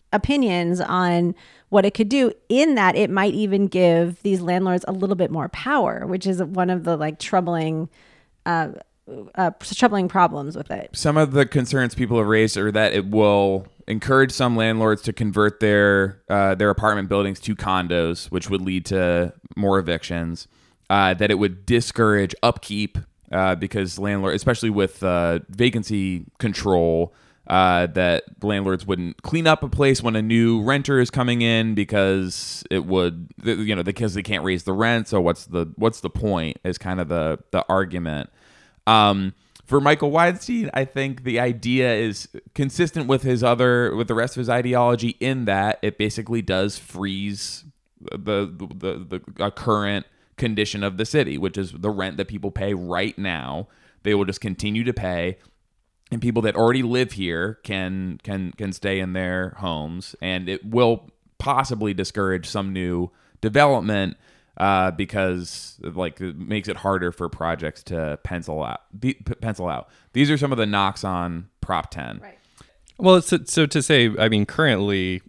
opinions on what it could do, in that it might even give these landlords a little bit more power, which is one of the like troubling uh, uh, troubling problems with it. Some of the concerns people have raised are that it will encourage some landlords to convert their uh, their apartment buildings to condos, which would lead to more evictions. Uh, that it would discourage upkeep uh, because landlord, especially with uh, vacancy control, uh, that landlords wouldn't clean up a place when a new renter is coming in because it would, you know, because they can't raise the rent. So what's the what's the point? Is kind of the the argument. Um, for Michael Weinstein, I think the idea is consistent with his other with the rest of his ideology in that it basically does freeze the the the, the uh, current condition of the city, which is the rent that people pay right now. They will just continue to pay, and people that already live here can can can stay in their homes, and it will possibly discourage some new development uh, because like it makes it harder for projects to pencil out. Be, pencil out. These are some of the knocks on Prop ten. Right. Well, so, so to say, I mean, currently,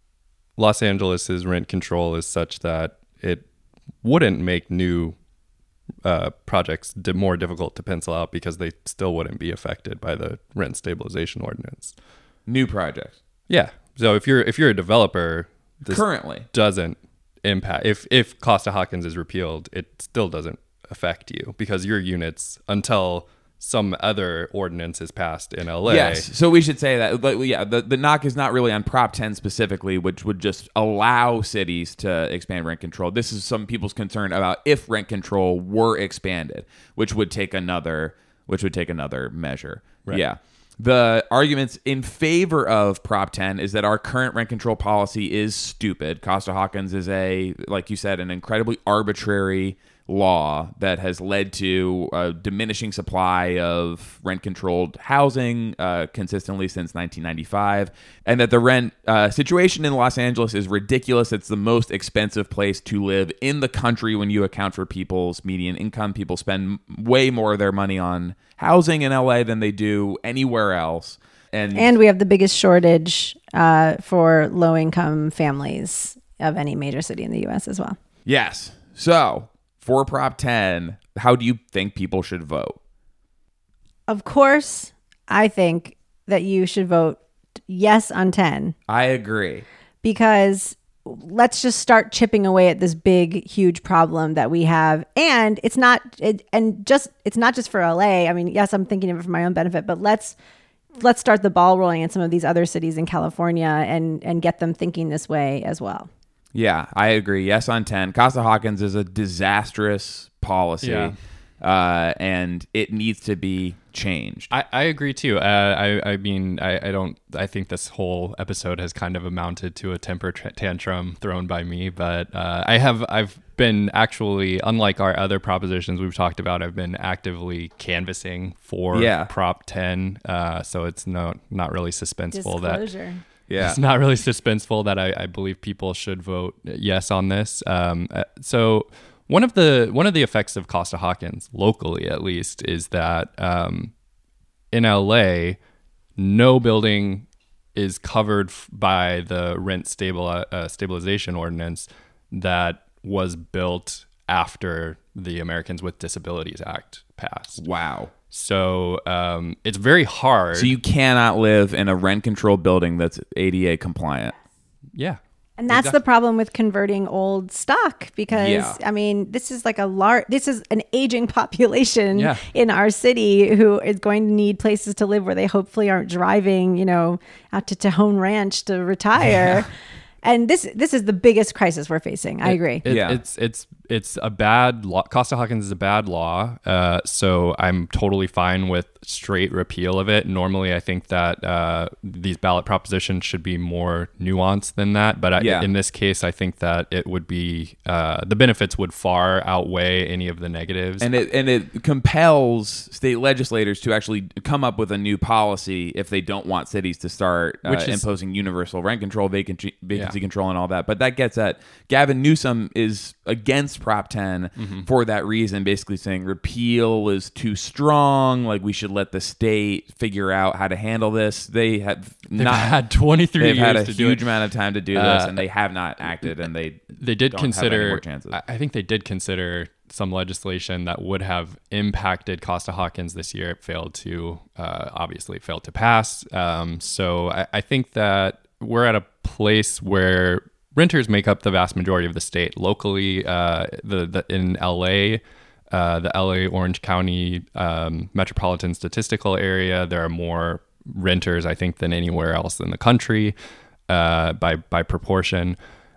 Los Angeles's rent control is such that it wouldn't make new uh, projects di- more difficult to pencil out because they still wouldn't be affected by the rent stabilization ordinance. New projects. Yeah. So if you're if you're a developer, this Currently. doesn't impact. If if Costa-Hawkins is repealed, it still doesn't affect you because your units, until some other ordinance is passed in L A. Yes, so we should say that. But yeah, the, the knock is not really on Prop ten specifically, which would just allow cities to expand rent control. This is some people's concern about if rent control were expanded, which would take another, which would take another measure. Right. Yeah. The arguments in favor of Prop ten is that our current rent control policy is stupid. Costa-Hawkins is a, like you said, an incredibly arbitrary law that has led to a diminishing supply of rent-controlled housing uh, consistently since nineteen ninety-five, and that the rent uh, situation in Los Angeles is ridiculous. It's the most expensive place to live in the country when you account for people's median income. People spend way more of their money on housing in L A than they do anywhere else. And, And we have the biggest shortage uh, for low-income families of any major city in the U S as well. yes, so for Prop ten, how do you think people should vote? Of course, I think that you should vote yes on ten, I agree. because let's just start chipping away at this big, huge problem that we have. And it's not, it, and just, it's not just for L A. I mean, yes, I'm thinking of it for my own benefit, but let's, let's start the ball rolling in some of these other cities in California and, and get them thinking this way as well. Yeah, I agree. Yes on ten. Costa-Hawkins is a disastrous policy, Yeah. uh, and it needs to be changed. I, I agree too. Uh, I I mean I, I don't I think this whole episode has kind of amounted to a temper tra- tantrum thrown by me, but uh, I have I've been actually, unlike our other propositions we've talked about, I've been actively canvassing for Yeah. Prop ten. Uh, so it's no not really suspenseful that Disclosure. Yeah. it's not really suspenseful that I, I believe people should vote yes on this. Um, uh, so one of the one of the effects of Costa-Hawkins, locally at least, is that um, in L A, no building is covered f- by the rent stable uh, stabilization ordinance that was built after the Americans with Disabilities Act passed. Wow. So um, it's very hard. So you cannot live in a rent-controlled building that's A D A compliant. yeah. And that's Exactly. the problem with converting old stock, because Yeah. I mean, this is like a large, this is an aging population Yeah. in our city who is going to need places to live where they hopefully aren't driving, you know, out to Tejon Ranch to retire. And this this is the biggest crisis we're facing. I agree. It, Yeah. It's it's it's a bad law. Costa-Hawkins is a bad law. Uh, so I'm totally fine with straight repeal of it. Normally, I think that uh, these ballot propositions should be more nuanced than that. But I, Yeah. in this case, I think that it would be uh, the benefits would far outweigh any of the negatives. And it and it compels state legislators to actually come up with a new policy if they don't want cities to start uh, Which is- imposing universal rent control, vacancy, vacancy Yeah. control, and all that. But that gets at Gavin Newsom is against Prop ten mm-hmm. for that reason, basically saying repeal is too strong. Like we should let the state figure out how to handle this. They have they've not had twenty-three they've years had a to huge do it. amount of time to do Uh, this, and they have not acted. And they they did don't consider. have any more chances. I I think they did consider some legislation that would have impacted Costa-Hawkins this year. It failed to, uh, obviously failed to pass. Um, so I, I think that we're at a place where renters make up the vast majority of the state. Locally, uh, the, the in L A, uh, the L A Orange County um, metropolitan statistical area, there are more renters, I think, than anywhere else in the country uh, by by proportion.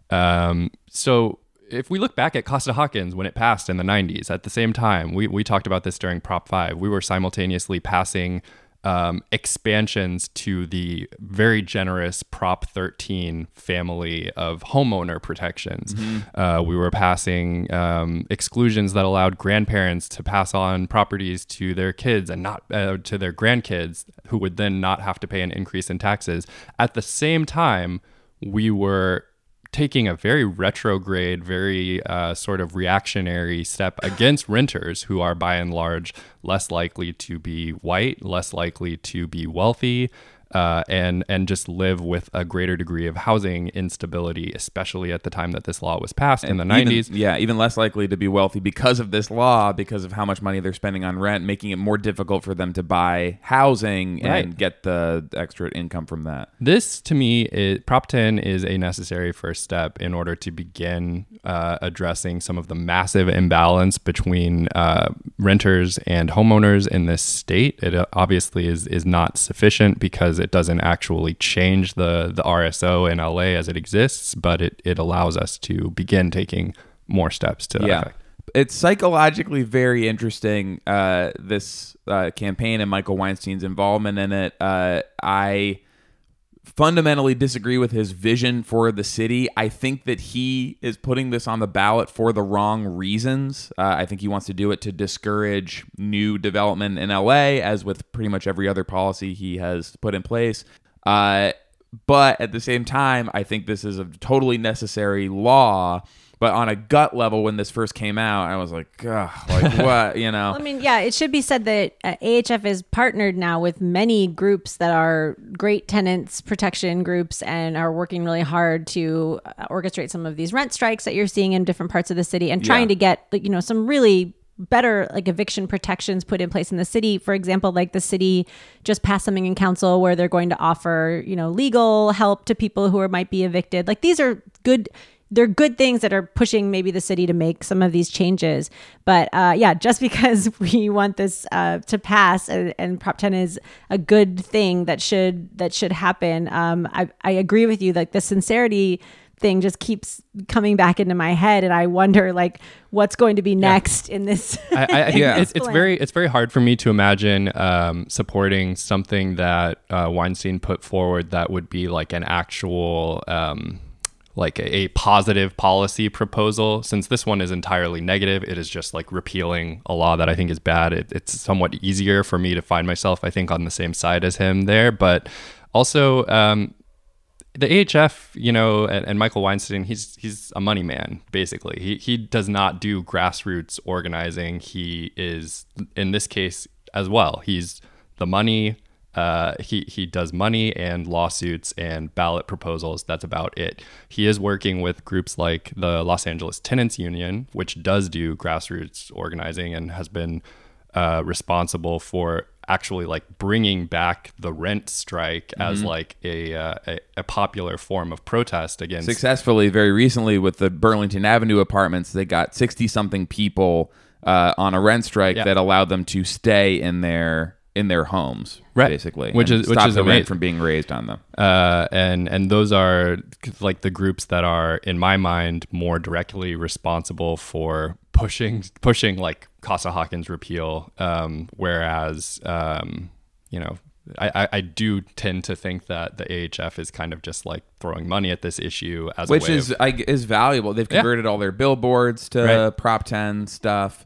Um, so if we look back at Costa-Hawkins when it passed in the nineties, at the same time, we, we talked about this during Prop five, we were simultaneously passing um, expansions to the very generous Prop thirteen family of homeowner protections. Mm-hmm. Uh, we were passing um, exclusions that allowed grandparents to pass on properties to their kids and not uh, to their grandkids, who would then not have to pay an increase in taxes. At the same time, we were taking a very retrograde, very uh, sort of reactionary step against renters who are by and large less likely to be white, less likely to be wealthy, uh, and and just live with a greater degree of housing instability, especially at the time that this law was passed and in the nineties. Even, yeah, even less likely to be wealthy because of this law, because of how much money they're spending on rent, making it more difficult for them to buy housing right. and get the extra income from that. This, to me, is, Prop ten is a necessary first step in order to begin uh, addressing some of the massive imbalance between uh, renters and homeowners in this state. It uh, obviously is is not sufficient because it doesn't actually change the, the R S O in L A as it exists, but it, it allows us to begin taking more steps to that yeah. effect. It's psychologically very interesting, uh, this uh, campaign and Michael Weinstein's involvement in it. Uh, I fundamentally disagree with his vision for the city. I think that he is putting this on the ballot for the wrong reasons. Uh, I think he wants to do it to discourage new development in L A, as with pretty much every other policy he has put in place. Uh, but at the same time, I think this is a totally necessary law. But on a gut level, when this first came out, I was like, ugh, like what, you know? I mean, yeah, it should be said that uh, A H F is partnered now with many groups that are great tenants protection groups and are working really hard to uh, orchestrate some of these rent strikes that you're seeing in different parts of the city and trying Yeah. to get, like, you know, some really better like eviction protections put in place in the city. For example, like the city just passed something in council where they're going to offer, you know, legal help to people who are might be evicted. Like these are good they're good things that are pushing maybe the city to make some of these changes. But uh, yeah, just because we want this uh, to pass and, and Prop ten is a good thing that should that should happen. Um, I, I agree with you. Like the sincerity thing just keeps coming back into my head, and I wonder like what's going to be next yeah. in this. I, I think Yeah. it's, it's very it's very hard for me to imagine um, supporting something that uh, Weinstein put forward that would be like an actual. Um, like a, a positive policy proposal. Since this one is entirely negative, it is just like repealing a law that I think is bad. It, it's somewhat easier for me to find myself, I think, on the same side as him there. But also, um, the A H F, you know, and, and Michael Weinstein, he's he's a money man, basically. He he does not do grassroots organizing. He is, in this case as well, he's the money. Uh, he he does money and lawsuits and ballot proposals. That's about it. He is working with groups like the Los Angeles Tenants Union, which does do grassroots organizing and has been uh, responsible for actually like bringing back the rent strike mm-hmm. as like a, uh, a a popular form of protest against. Successfully, very recently with the Burlington Avenue apartments, they got sixty something people uh, on a rent strike yeah. that allowed them to stay in their in their homes, right. basically, which and is which stop is the amazing. rent from being raised on them. Uh, and and those are like the groups that are, in my mind, more directly responsible for pushing pushing like Costa-Hawkins repeal. Um, whereas, um, you know, I, I do tend to think that the A H F is kind of just like throwing money at this issue as which a way is of, I, is valuable. They've converted yeah. all their billboards to right. Prop ten stuff.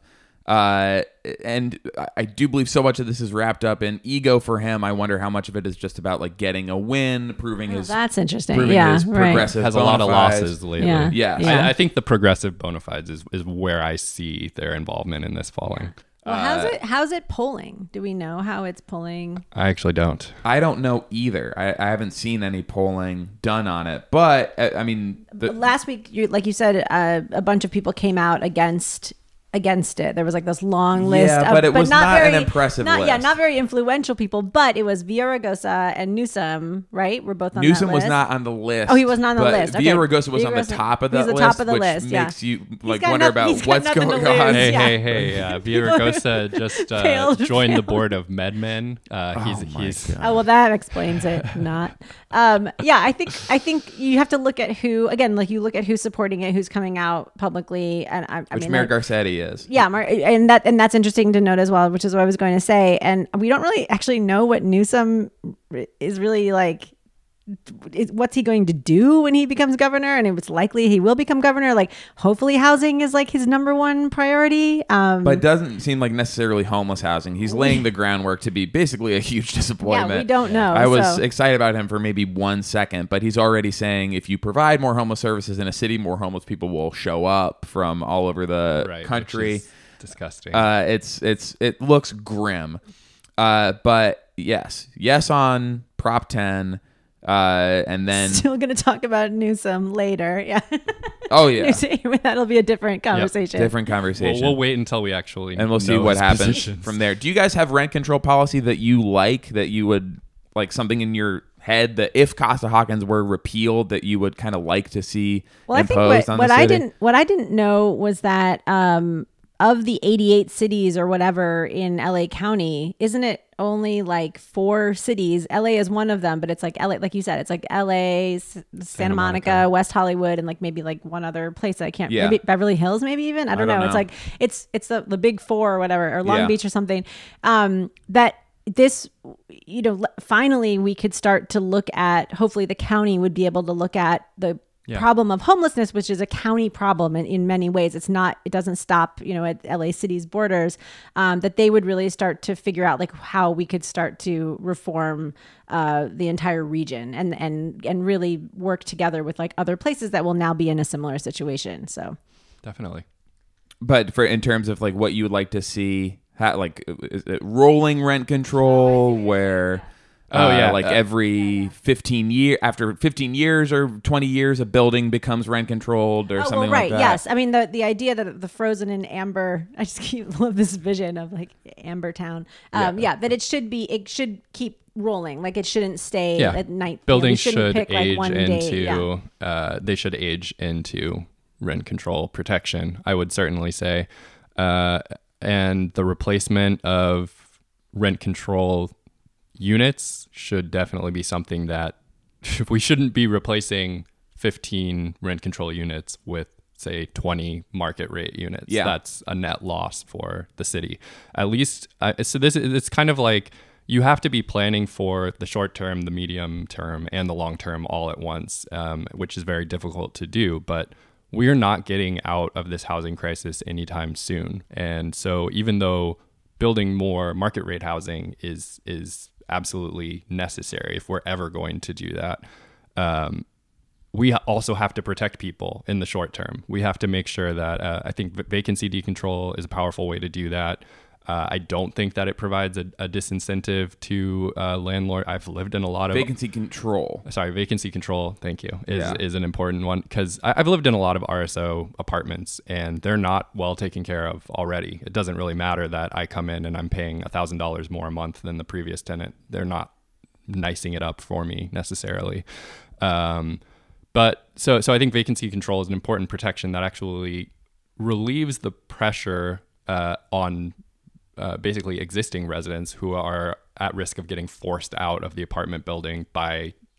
Uh, and I do believe so much of this is wrapped up in ego for him. I wonder how much of it is just about like getting a win, proving Oh, his that's interesting. proving Yeah, his right. progressive Has a lot of bona fides. losses lately. Yeah. Yes. Yeah. I, I think the progressive bona fides is, is where I see their involvement in this falling. Well, how's it how's it polling? Do we know how it's polling? I actually don't. I don't know either. I, I haven't seen any polling done on it, but uh, I mean, the, Last week, you, like you said, uh, a bunch of people came out against against it. There was like this long list. Yeah, of, but it was not an very, impressive not, Yeah, list. not very influential people, but it was Villaraigosa and Newsom, right? We're both on Newsom that was list. not on the list. Oh, he was not on the but list. Okay. Villaraigosa was on the Villaraigosa- top of he's the the list, top of the which list, yeah. makes you like got wonder noth- about he's got what's nothing going to lose. on. Hey, Yeah. hey, hey! Uh, Villaraigosa just uh, Failed. joined the board of MedMen. Uh, he's my he's God. Oh well, that explains it. Not, um, yeah. I think I think you have to look at who again. Like you look at who's supporting it, who's coming out publicly, and I, I Which mean, Mayor like, Garcetti is. yeah, Mar- and that and that's interesting to note as well, which is what I was going to say. And we don't really actually know what Newsom is really like. Is, what's he going to do when he becomes governor? And it's likely he will become governor. Like, hopefully, housing is like his number one priority. Um, But it doesn't seem like necessarily homeless housing. He's laying the groundwork to be basically a huge disappointment. Yeah, we don't know, I was so- excited about him for maybe one second, but he's already saying if you provide more homeless services in a city, more homeless people will show up from all over the right, country. which is disgusting. Uh, it's it's it looks grim. Uh, but yes, yes on Prop ten. Uh, and then still going to talk about Newsom later. Yeah. oh yeah, That'll be a different conversation. different We'll, conversation. we'll wait until we actually and we'll see know what his happens positions. from there. Do you guys have rent control policy that you like, that you would like something in your head that if Costa-Hawkins were repealed that you would kind of like to see Well, I think imposed what, on what the I city? didn't what I didn't know was that um, of the eighty-eight cities or whatever in L A County, isn't it only like four cities? L A is one of them, but it's like L A, like you said, it's like L A, S- Santa, Santa Monica, Monica. West Hollywood, and like maybe like one other place that I can't. Yeah. Maybe Beverly Hills, maybe even I don't, don't know. It's know. like it's it's the the big four or whatever, or Long Yeah. Beach or something. Um, that this, you know, l- finally we could start to look at. Hopefully, the county would be able to look at the Yeah. problem of homelessness, which is a county problem in, in many ways. It's not, it doesn't stop, you know, at L A City's borders, um, that they would really start to figure out like how we could start to reform uh, the entire region and, and, and really work together with like other places that will now be in a similar situation. So Definitely. But for in terms of like what you would like to see, ha- like is it rolling rent control where Oh, uh, yeah. like Uh, every fifteen year after fifteen years or twenty years a building becomes rent controlled or Oh, something well, right. like that. Yes. I mean, the, the idea that the frozen in amber, I just keep love this vision of like Amber Town. Um, yeah. That it should be, it should keep rolling. Like it shouldn't stay Yeah. at night. Buildings you know, we should shouldn't pick, age like, one day. into Yeah. uh, they should age into rent control protection, I would certainly say. Uh, and the replacement of rent control units should definitely be something that we shouldn't be replacing fifteen rent control units with say twenty market rate units. Yeah. That's a net loss for the city. At least uh, so this is it's kind of like you have to be planning for the short term, the medium term, and the long term all at once, um, which is very difficult to do. But we're not getting out of this housing crisis anytime soon. And so even though building more market rate housing is is absolutely necessary if we're ever going to do that, um, we also have to protect people in the short term. We have to make sure that uh, I think vacancy decontrol is a powerful way to do that. Uh, I don't think that it provides a, a disincentive to uh, landlord. I've lived in a lot of Vacancy control. sorry, vacancy control. Thank you. Is Yeah. is an important one because I've lived in a lot of R S O apartments and they're not well taken care of already. It doesn't really matter that I come in and I'm paying a thousand dollars more a month than the previous tenant. They're not nicing it up for me necessarily. Um, but so so I think vacancy control is an important protection that actually relieves the pressure uh, on uh, basically existing residents who are at risk of getting forced out of the apartment building by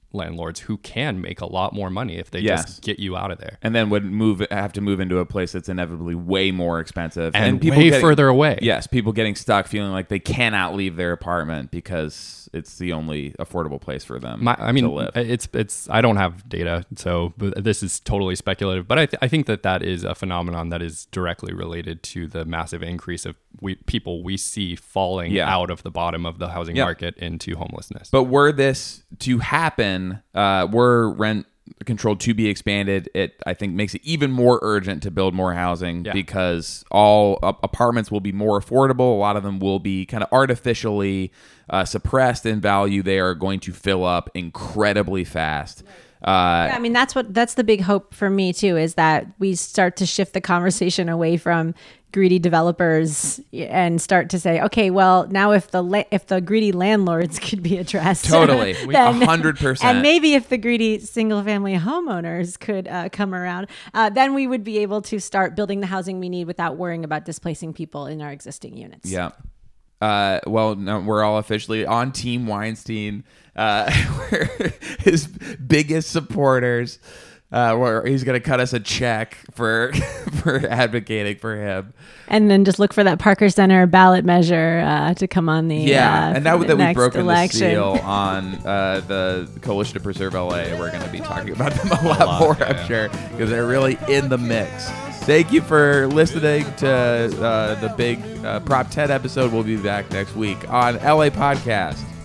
landlords who can make a lot more money if they Yes. just get you out of there. And then would move have to move into a place that's inevitably way more expensive And, people way getting- further away. Yes, people getting stuck, feeling like they cannot leave their apartment because it's the only affordable place for them My, I mean, to live. it's it's. I don't have data, so but this is totally speculative. But I th- I think that that is a phenomenon that is directly related to the massive increase of we, people we see falling Yeah. out of the bottom of the housing Yeah. market into homelessness. But were this to happen, uh, were rent control to be expanded, it I think makes it even more urgent to build more housing Yeah. because all uh, apartments will be more affordable. A lot of them will be kind of artificially uh, suppressed in value. They are going to fill up incredibly fast. Uh, Yeah, I mean, that's what that's the big hope for me too, is that we start to shift the conversation away from greedy developers and start to say, okay, well, now if the la- if the greedy landlords could be addressed, Totally. We- then- a hundred percent. and maybe if the greedy single family homeowners could uh, come around, uh, then we would be able to start building the housing we need without worrying about displacing people in our existing units. Yeah. Uh, well, no, we're all officially on Team Weinstein. Uh, we're his biggest supporters. Uh, where he's going to cut us a check for for advocating for him. And then just look for that Parker Center ballot measure uh, to come on the Yeah, uh, and now for that the we've next broken election. the seal on uh, the Coalition to Preserve L A, we're going to be talking about them a lot, lot, more, yeah. I'm sure, because they're really in the mix. Thank you for listening to uh, the big uh, Prop ten episode. We'll be back next week on L A Podcast.